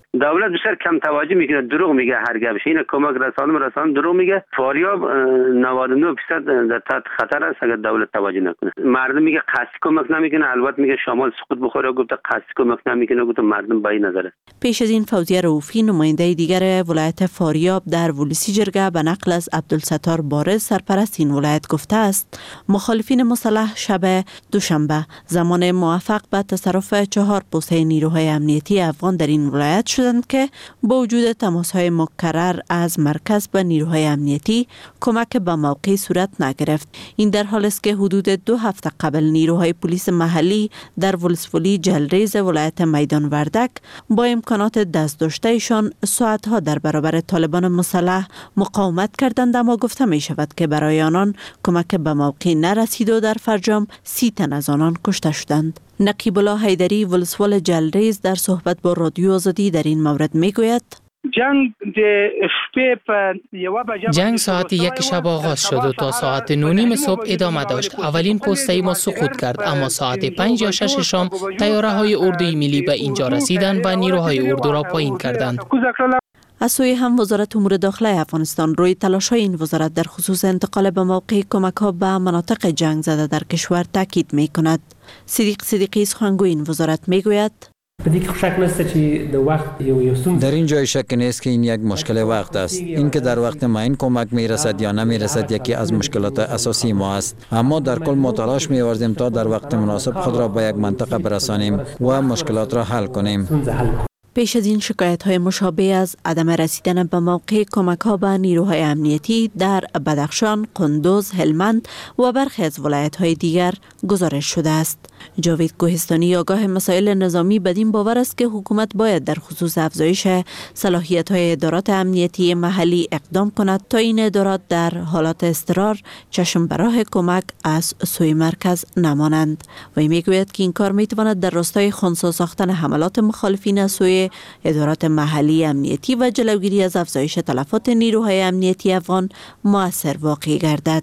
Speaker 24: دولت بسیار کم توجه میکنه، دروغ میگه هر گپش. این کمک رسانه دروغ میگه. فاریاب 99% در تحت خطر است اگر دولت توجه نکنه. مردم میگه قصدی کمک نمیکنه، البته میگه شمال سقوط بخوره، گفته قصدی کمک نمیکنه، گفته مردم به این نظره.
Speaker 17: پیش از این فوزیه رؤوفی نماینده دیگر ولایت فاریاب در ولسی جرگه به نقل از عبدالستار بارز سرپرست این ولایت گفته است مخالفین مسلح شب دوشنبه زمان موافق به تصرف 4 پوسته نیروهای امنیتی افغان در این ولایت شدند که با وجود تماس‌های مکرر از مرکز به نیروهای امنیتی کمک به موقع صورت نگرفت. این در حالی است که حدود 2 هفته قبل نیروهای پلیس محلی در ولسوالی جلریز ولایت میدان وردک با امکانات دست داشتهشان ساعتها در برابر طالبان مسلح مقاومت کردند، اما گفته می شود که برای آنان کمک به موقع نرسید و در فرجام 30 تن از آنان کشته شدند. نقیب الله حیدری ولسوال جلریز در صحبت با رادیو آزادی در این مورد می گوید
Speaker 16: جنگ ساعت 1 شب آغاز شد و تا ساعت 9:30 صبح ادامه داشت. اولین پوسته ما سقوط کرد، اما ساعت 5 یا 6 شام طیاره های اردوی ملی به اینجا رسیدند و نیروهای اردو را پایین کردند.
Speaker 17: از سوی هم وزارت امور داخله افغانستان روی تلاش‌های این وزارت در خصوص انتقال به موقع کمک‌ها به مناطق جنگ زده در کشور تاکید می‌کند. صدیق صدیقی سخنگوی این وزارت می‌گوید
Speaker 18: در این جای شک نیست که این یک مشکل وقت است. اینکه در وقت معین کمک میرسد یا نمیرسد یکی از مشکلات اساسی ما است، اما در کل ما تلاش می‌ورزیم تا در وقت مناسب خود را به یک منطقه برسانیم و مشکلات را حل کنیم.
Speaker 17: پیش از این شکایت‌های مشابه از عدم رسیدن به موقع کمک‌ها به نیروهای امنیتی در بدخشان، قندوز، هلمند و برخی از ولایت‌های دیگر گزارش شده است. جاوید کوهستانی آگاه مسائل نظامی بدین باور است که حکومت باید در خصوص افزایش صلاحیت‌های ادارات امنیتی محلی اقدام کند تا این ادارات در حالات اضطرار چشم به راه کمک از سوی مرکز نمانند. و میگوید که این کار میتواند در راستای خنثی ساختن حملات مخالفین از سوی ادارات محلی امنیتی و جلوگیری از افزایش تلفات نیروهای امنیتی افغان مؤثر واقع گردد.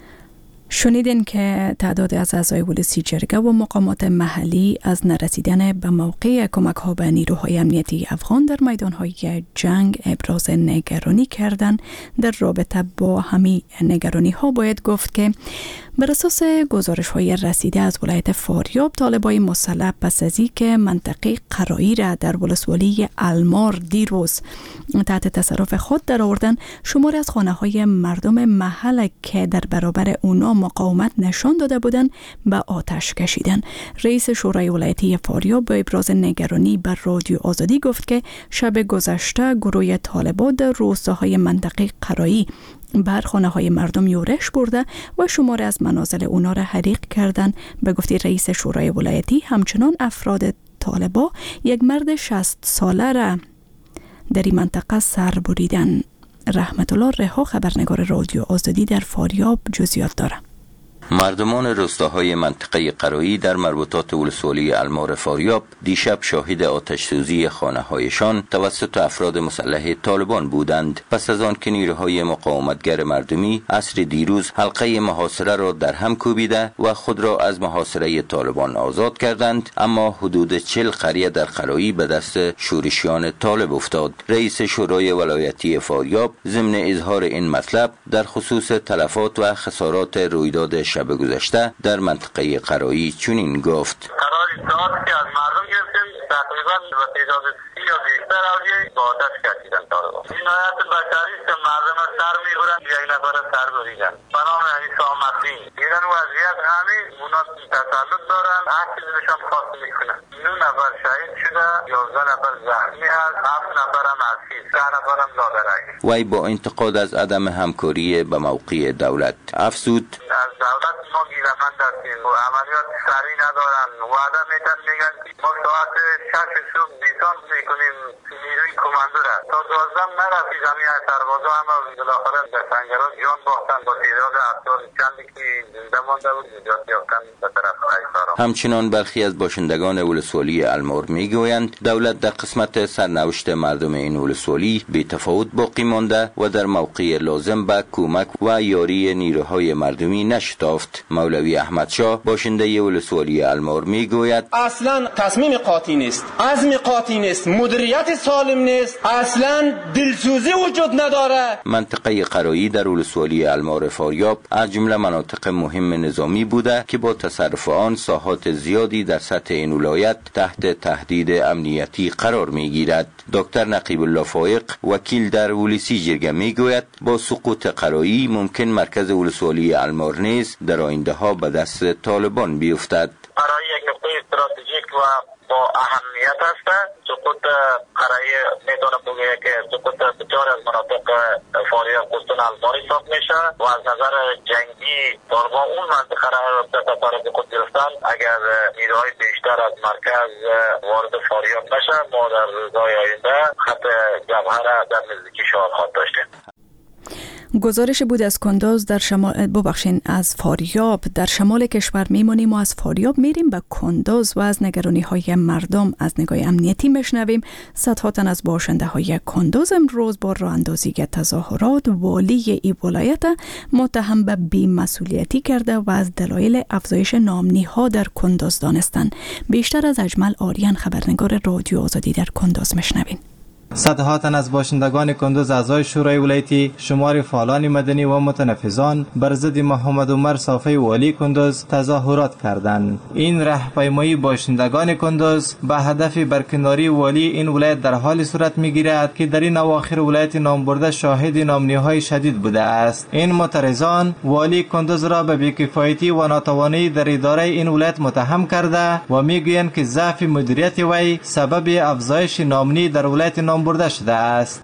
Speaker 4: شنیدین که تعداد از اعضای ولسی جرگه و مقامات محلی از نرسیدن به موقع کمک ها به نیروهای امنیتی افغان در میدان های جنگ ابراز نگرانی کردند. در رابطه با همین نگرانی ها باید گفت که بر اساس گزارش های رسیده از ولایت فاریاب، طالبای مسلح پس از اینکه منطقه قرایی را در ولسوالی المار دیروز تحت تصرف خود درآوردند، شماری از خانه های مردم محل که در برابر اونا مقاومت نشان داده بودند به آتش کشیدند. رئیس شورای ولایتی فاریاب با ابراز نگرانی بر رادیو آزادی گفت که شب گذشته گروه طالبان در روستاهای منطقه قرایی بر خانه های مردم یورش برده و شماری از منازل اونا را حریق کردند. به گفته رئیس شورای ولایتی، همچنان افراد طالبا یک مرد 60 ساله را در این منطقه سر بریدن. رحمت الله رها، خبرنگار رادیو آزادی در فاریاب، جزئیات داره.
Speaker 20: مردمان روستاهای منطقه قرایی در مربوطات ولسوالی المار فاریاب دیشب شاهد آتش‌سوزی خانه‌هایشان توسط افراد مسلح طالبان بودند، پس از آن که نیروهای مقاومتگر مردمی عصر دیروز حلقه محاصره را در هم کوبیده و خود را از محاصره طالبان آزاد کردند، اما حدود 40 قریه در قرایی به دست شورشیان طالب افتاد. رئیس شورای ولایتی فاریاب ضمن اظهار این مطلب در خصوص تلفات و خسارات رویداد شب گذشته در منطقه قرایی چنین گفت:
Speaker 21: قرار داد که از مردم گرفتیم، تقریبا به تعداد 30 یا بیشتر اولیه با آتش کشیدن طالبان. جنایت بشری است که مردم سر میبرند، یک نفر سر بریدن. بنام عیسی مسیح ایران وضعیت همین اونا تسلط دارن، هر چیزی نشان خواست میکنن. 9 نفر شهید شده، 11 نفر زخمی هست، 7 نفر هم اسیر، 10 نفر هم لاغرک.
Speaker 20: وی با انتقاد از عدم همکاری به موقع دولت افزود:
Speaker 21: از دولت ما گیرمند هستیم و عملیات سریع ندارن، وعده میتن میگن ما ساعت 6 صبح دیسان میکنیم نیروی کماندو را تا 12 نرسید، همین سربازا هم بالاخره در سنگران جان باختن با تعداد افراد چندی که زنده مانده بود نجات یافتن به طرف ایسارا.
Speaker 20: همچنان برخی از باشندگان ولسوالی المار میگویند دولت در قسمت سرنوشت مردم این ولسوالی بی تفاوت باقی مانده و در موقع لازم به کمک و یاری نیروهای مردمی نشتافت. مولوی احمد شاه باشنده ولسوالی المار میگوید
Speaker 11: اصلا تصمیم قاطی نیست، عزم قاطی نیست، مدیریت سالم نیست، اصلا دلسوزی وجود نداره.
Speaker 20: منطقه قرایی در ولسوالی المار فاریاب از جمله مناطق مهم نظامی بوده که با تصرف آن ساحات زیادی در سطح این ولایت تحت تهدید امنیتی قرار میگیرد. دکتر نقیب الله فایق وکیل در ولسی جرگه میگوید با سقوط قرایی ممکن مرکز ولسوالی المار نیز در آینده ها به دست طالبان بیفتد.
Speaker 21: قرایی یک نقطه استراتژیک و با اهمیت است. سقوط قرایی میتونه بگه که سقوط بسیار از مناطق فاریاب قسطن المار حساب میشه و از نظر جنگی طالبان اون منطقه را تطرف خود گرفتن. اگر نیروهای بیشتر از مرکز وارد فاریاب نشه ما در روزهای آینده خط جبهه را در نزدیکی شارخات داشتیم.
Speaker 4: گزارش بود از کندوز در شمال از فاریاب در شمال کشور میمونیم و از فاریاب میریم به کندوز و از نگرانی های مردم از نگاه امنیتی میشنویم. صدها تن از باشنده های کندوز امروز با راه اندازی تظاهرات والی ای ولایت متهم به بی‌مسئولیتی کرده و از دلایل افزایش نامنی ها در کندوز دانستند. بیشتر از اجمل آریان خبرنگار رادیو آزادی در کندوز میشنویم.
Speaker 14: صدها تن از باشندگان کندوز اعضای شورای ولایتی، شمار فعالان مدنی و متنفذان بر ضد محمد عمر صافی والی کندوز تظاهرات کردند. این راهپیمایی باشندگان کندوز به هدف برکناری والی این ولایت در حال صورت میگیرد که در این اواخر ولایت نامبرده شاهد نامنی‌های شدید بوده است. این معترضان والی کندوز را به بی‌کفایتی و ناتوانی در اداره این ولایت متهم کرده و میگویند که ضعف مدیریت وی سبب افزایش نامنی در ولایت برده شده است.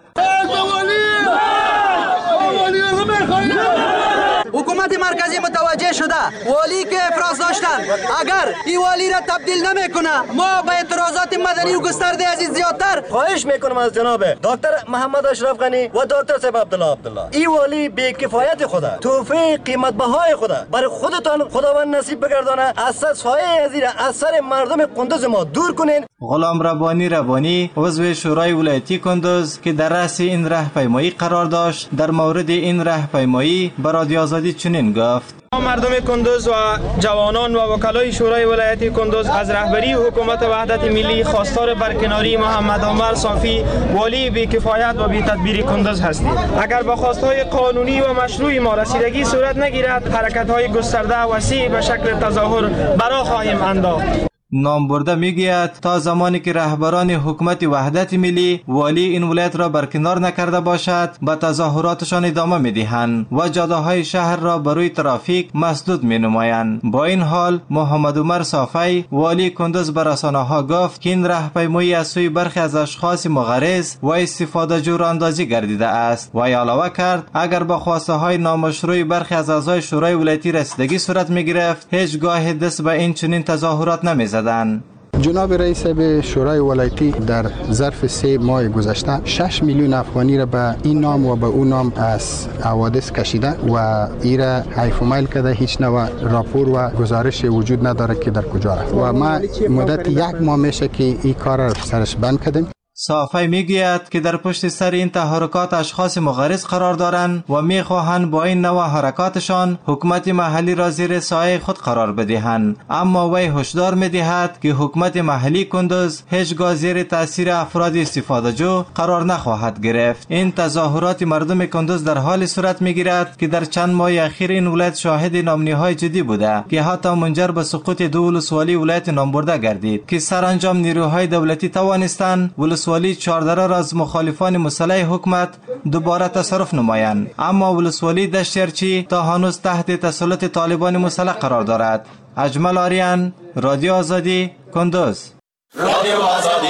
Speaker 22: حکومت مرکزی متوجه شده والی که افراز داشتن اگر این والی را تبدیل نمیکنه ما به اعتراضات مدنی و گسترده از این زیادتر
Speaker 12: خواهش میکنم از جناب دکتر محمد اشرف غنی و دکتر صاحب عبدالله این والی به کفایت خود توفیق قیمت بهای خود برای خودتان خداوند نصیب بگردانه از سایه ازیر از سر مردم کندوز ما دور کنین.
Speaker 14: غلام ربانی عضو شورای ولایتی کندوز که در رأس این راهپیمایی قرار داشت در مورد این راهپیمایی به رادیو آزادی چنین گفت:
Speaker 19: مردم کندوز و جوانان و وکلای شورای ولایتی کندوز از رهبری حکومت وحدت ملی خواستار برکناری محمد عمر صافی والی بی‌کفایت و بی‌تدبیر کندوز هستیم. اگر به خواستهای قانونی و مشروع ما رسیدگی صورت نگیرد حرکت‌های گسترده وسیع به شکل تظاهر برا خواهیم انداخت.
Speaker 14: نامبرده میگوید تا زمانی که رهبران حکومت وحدت ملی والی این ولایت را برکنار نکرده باشد به تظاهراتشان ادامه میدهند و جاده‌های شهر را بروی ترافیک مسدود مینمایند. با این حال محمد عمر صافی والی کندوز به رسانه‌ها گفت که این راهپیمایی از سوی برخی از اشخاص مغرض و استفاده جور اندازی گردیده است و علاوه کرد اگر به خواسته های نامشروع برخی از اعضای شورای ولایتی رسیدگی صورت میگرفت هیچگاه دست به این چنین تظاهرات نمیزد.
Speaker 23: جناب رئیس شورای ولایتی در ظرف 3 ماه گذشته 6 میلیون افغانی را به این نام و به اون نام از حوادث کشیده و ایرا حیف و میل کرده. هیچ نوع راپور و گزارش وجود نداره که در کجا رفت و ما مدت 1 ماه میشه که این کار را سرش بند کردیم.
Speaker 14: صافی میگوید که در پشت سر این تحرکات اشخاص مغرض قرار دارند و میخواهند با این نوع حرکاتشان حکومت محلی را زیر سایه خود قرار بدهند. اما وی هشدار میدهد که حکومت محلی کندوز هیچگاه زیر تاثیر افراد استفاده جو قرار نخواهد گرفت. این تظاهرات مردم کندوز در حال صورت میگیرد که در چند ماه اخیر این ولایت شاهد نامنی‌های جدی بوده که حتی منجر به سقوط 2 ولسوالی ولایت نامبرده گردید که سرانجام نیروهای دولتی توانستند ولسوالی 14 را از مخالفان مسلح حکومت دوباره تصرف نمایند. اما ولسوالی دشتیرچی تا هنوز تحت تسلط طالبان مسلح قرار دارد. اجمل آریان، رادیو آزادی، کندوز.
Speaker 25: رادیو آزادی.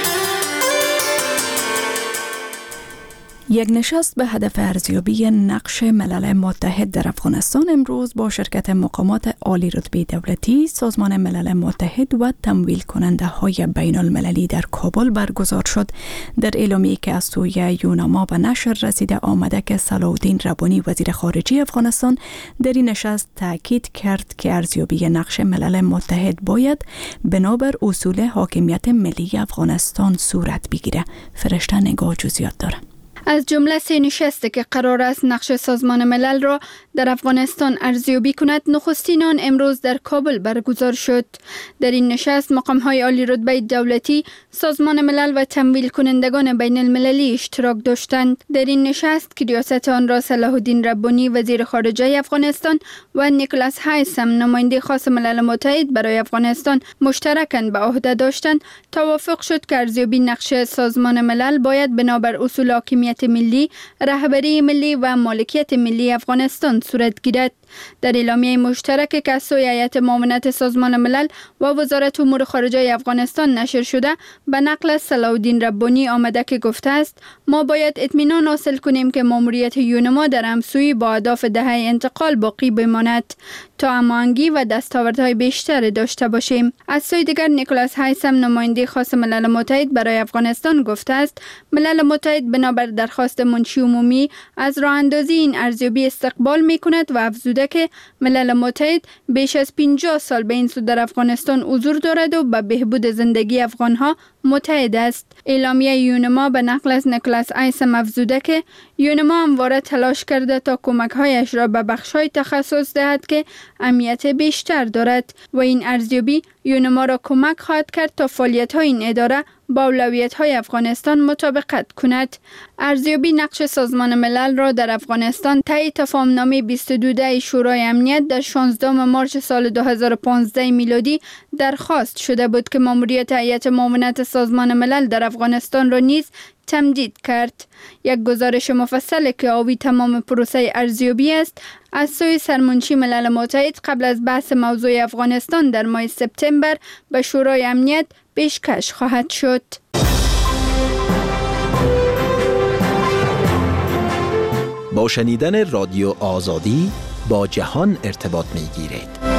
Speaker 4: یک نشست به هدف ارزیابی نقش ملل متحد در افغانستان امروز با شرکت مقامات عالی رتبه دولتی، سازمان ملل متحد و تمویل کننده های بین المللی در کابل برگزار شد. در اعلامیه‌ای که از سوی یوناما به نشر رسیده آمده که صلاح الدین ربانی وزیر خارجه افغانستان در این نشست تاکید کرد که ارزیابی نقش ملل متحد باید بنابر اصول حاکمیت ملی افغانستان صورت بگیره. فرشته نگاه جزئیات داره.
Speaker 8: از جمله 3 نشست که قرار است نقش سازمان ملل را در افغانستان ارزیابی کند، نخستین آن امروز در کابل برگزار شد. در این نشست مقام‌های عالی رتبه دولتی، سازمان ملل و تمویل کنندگان بین المللی اشتراک داشتند. در این نشست که ریاست آن را صلاح الدین ربانی وزیر خارجه افغانستان و نیکلاس هایسم نماینده خاص ملل متحد برای افغانستان مشترکاً به عهده داشتند، توافق شد که ارزیابی نقش سازمان ملل باید بنابر اصول حاکمیت ملی، رهبری ملی و مالکیت ملی افغانستان صورت گیرد. در اعلامیه مشترک که از سوی هیئت معاونت سازمان ملل و وزارت امور خارجه افغانستان نشر شده، به نقل از صلاح الدین ربانی آمده که گفته است: ما باید اطمینان حاصل کنیم که ماموریت یونما در همسویی با اهداف دهه انتقال باقی بماند تا هماهنگی و دستاوردهای بیشتر داشته باشیم. از سوی دیگر نیکلاس هایسم نماینده خاص ملل متحد برای افغانستان گفته است: ملل متحد بنابر درخواست منشی عمومی از راه اندازی این ارزیابی استقبال می کند و افزوده که ملل متحد بیش از 50 سال به این سو در افغانستان حضور دارد و به بهبود زندگی افغانها متحد است. اعلامیه یونما به نقل از نیکلاس هایسم افزوده که یونما همواره تلاش کرده تا کمک‌هایش را به بخش‌های تخصص دهد که اهمیت بیشتر دارد و این ارزیابی یونما را کمک خواهد کرد تا فعالیت‌های این اداره با اولویت‌های افغانستان مطابقت کند. ارزیابی نقش سازمان ملل را در افغانستان طی تفاهم‌نامه 22 شورای امنیت در 16 مارس سال 2015 میلادی درخواست شده بود که ماموریت هیئت معاونت سازمان ملل در افغانستان را نیز تمدید کرد. یک گزارش مفصل که حاوی تمام پروسه ارزیابی است، از سوی سرمنشی ملل متحد قبل از بحث موضوع افغانستان در ماه سپتامبر به شورای امنیت پیشکش خواهد شد.
Speaker 1: با شنیدن رادیو آزادی با جهان ارتباط می گیرید.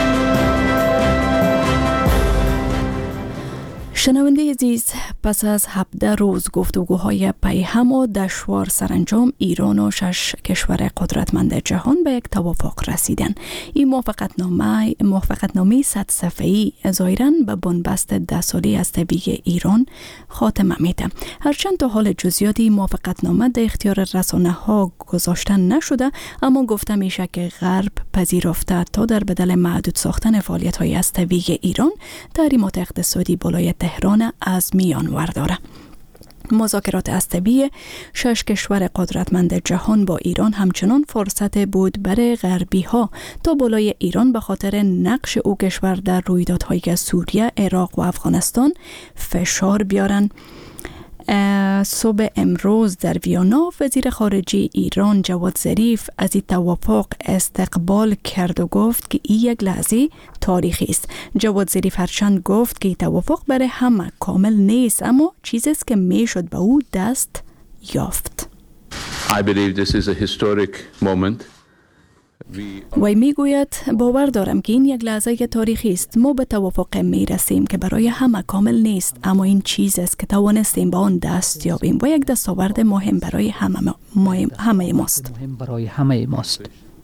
Speaker 4: شنونده عزیز، پس از 17 روز گفتگوهای پیهم و دشوار سرانجام، ایران و 6 کشور قدرتمند جهان به یک توافق رسیدن. این موافقتنامه 100 صفحه‌ای ظاهراً به بنبست 10 ساله هسته‌ای ایران خاتمه میده. هرچند تا حال جزئیات این موافقتنامه در اختیار رسانه‌ها گذاشته نشده، اما گفته میشه که غرب پذیرفته تا در بدل محدود ساختن فعالیت‌های هسته‌ای ایران، تحریمات اقتصادی بالای تهران از میان ورداره. مذاکرات هسته‌ای 6 کشور قدرتمند جهان با ایران همچنان فرصت بود برای غربی ها تا بالای ایران به خاطر نقش او کشور در رویدادهای سوریه، عراق و افغانستان فشار بیارن. صبح امروز در ویانا وزیر خارجه ایران جواد ظریف از این توافق استقبال کرد و گفت که این یک لحظه تاریخی است. جواد ظریف هرچند گفت که این توافق برای همه کامل نیست، اما چیزی است که میشد به او دست یافت.
Speaker 13: I believe this is a historic moment.
Speaker 4: وی میگوید باور دارم که این یک لحظه تاریخی است. ما به توافق میرسیم که برای همه کامل نیست، اما این چیز است که توانستیم به آن دست یابیم و یک دستاورد مهم برای همه ماست.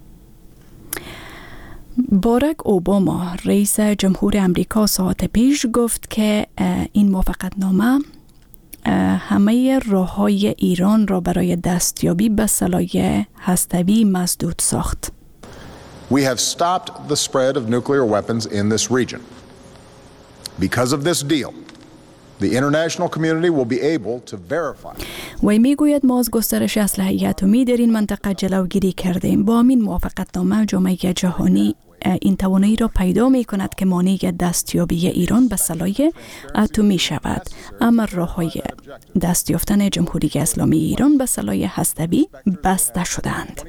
Speaker 4: باراک اوباما رئیس جمهور امریکا ساعت پیش گفت که این موافقتنامه همه راه‌های ایران را برای دستیابی به سلاح هسته‌ای مسدود ساخت.
Speaker 2: We have stopped the spread of nuclear weapons in this region. Because of this deal, the international community will be able to verify.
Speaker 4: وی میگوید ما از گسترش اسلحه اتمی در این منطقه جلوگیری کردیم. با همین موافقتنامه جامعه جهانی این توانایی را پیدا می کند که مانع دستیابی ایران به سلاح اتمی شود. اما راه‌های دست یافتن جمهوری اسلامی ایران به سلاح هسته‌ای بسته شدند.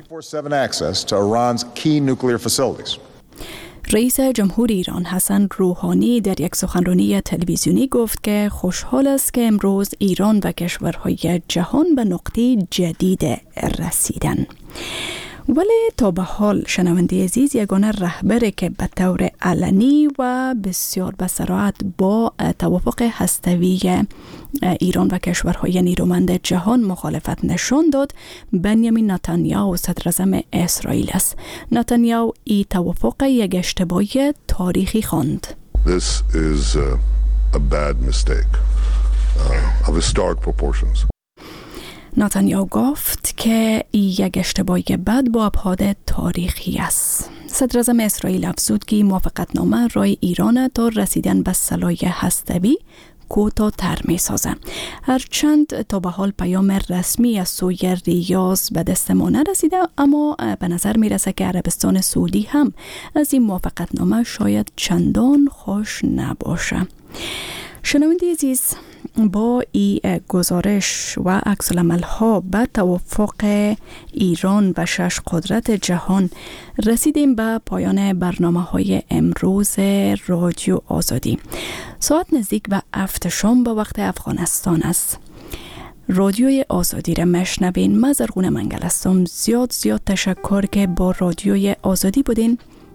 Speaker 4: رئیس جمهور ایران حسن روحانی در یک سخنرانی تلویزیونی گفت که خوشحال است که امروز ایران و کشورهای جهان به نقطه جدید رسیدن. ولی تا به حال شنونده عزیز، یگانه رهبری که به طور علنی و بسیار به صراحت با توافق هسته‌ای ایران و کشورهای نیرومند جهان مخالفت نشان داد، بنیامین نتانیاهو صدر اعظم اسرائیل است. نتانیاهو این توافق یک اشتباه تاریخی خواند.
Speaker 3: This is a bad mistake of historic proportions.
Speaker 4: نتانیاهو گفت که یک اشتباهی بد با ابعاد تاریخی است. صدر اعظم اسرائیل افزود که موافقتنامه رای ایران تا رسیدن به سلاح هسته‌ای کوتاه‌تر می‌سازد. هرچند تا به حال پیام رسمی از سوی ریاض به دست ما نرسیده، اما به نظر می‌رسد که عربستان سعودی هم از این موافقتنامه شاید چندان خوش نباشه. شنونده عزیز، با این گزارش و عکس‌العمل‌ها به توافق ایران و 6 قدرت جهان رسیدیم به پایان برنامه‌های امروز رادیو آزادی. ساعت نزدیک به 7 شام به وقت افغانستان است. رادیوی آزادی را مشنوین. من زرغون منگل هستم. زیاد تشکر که با رادیوی آزادی بودین.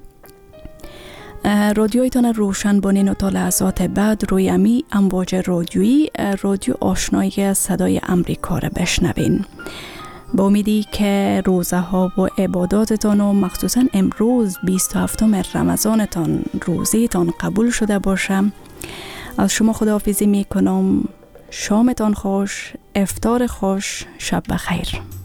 Speaker 4: رادیویتان روشن بانین و تا لحظات بعد روی امی امواج رادیویی رادیو آشنایی صدای امریکا را بشنوین. با امیدی که روزه ها و عباداتتان و مخصوصا امروز 27 رمضانتان روزیتان قبول شده باشه. از شما خداحافظی می کنم. شامتان خوش، افطار خوش، شب بخیر.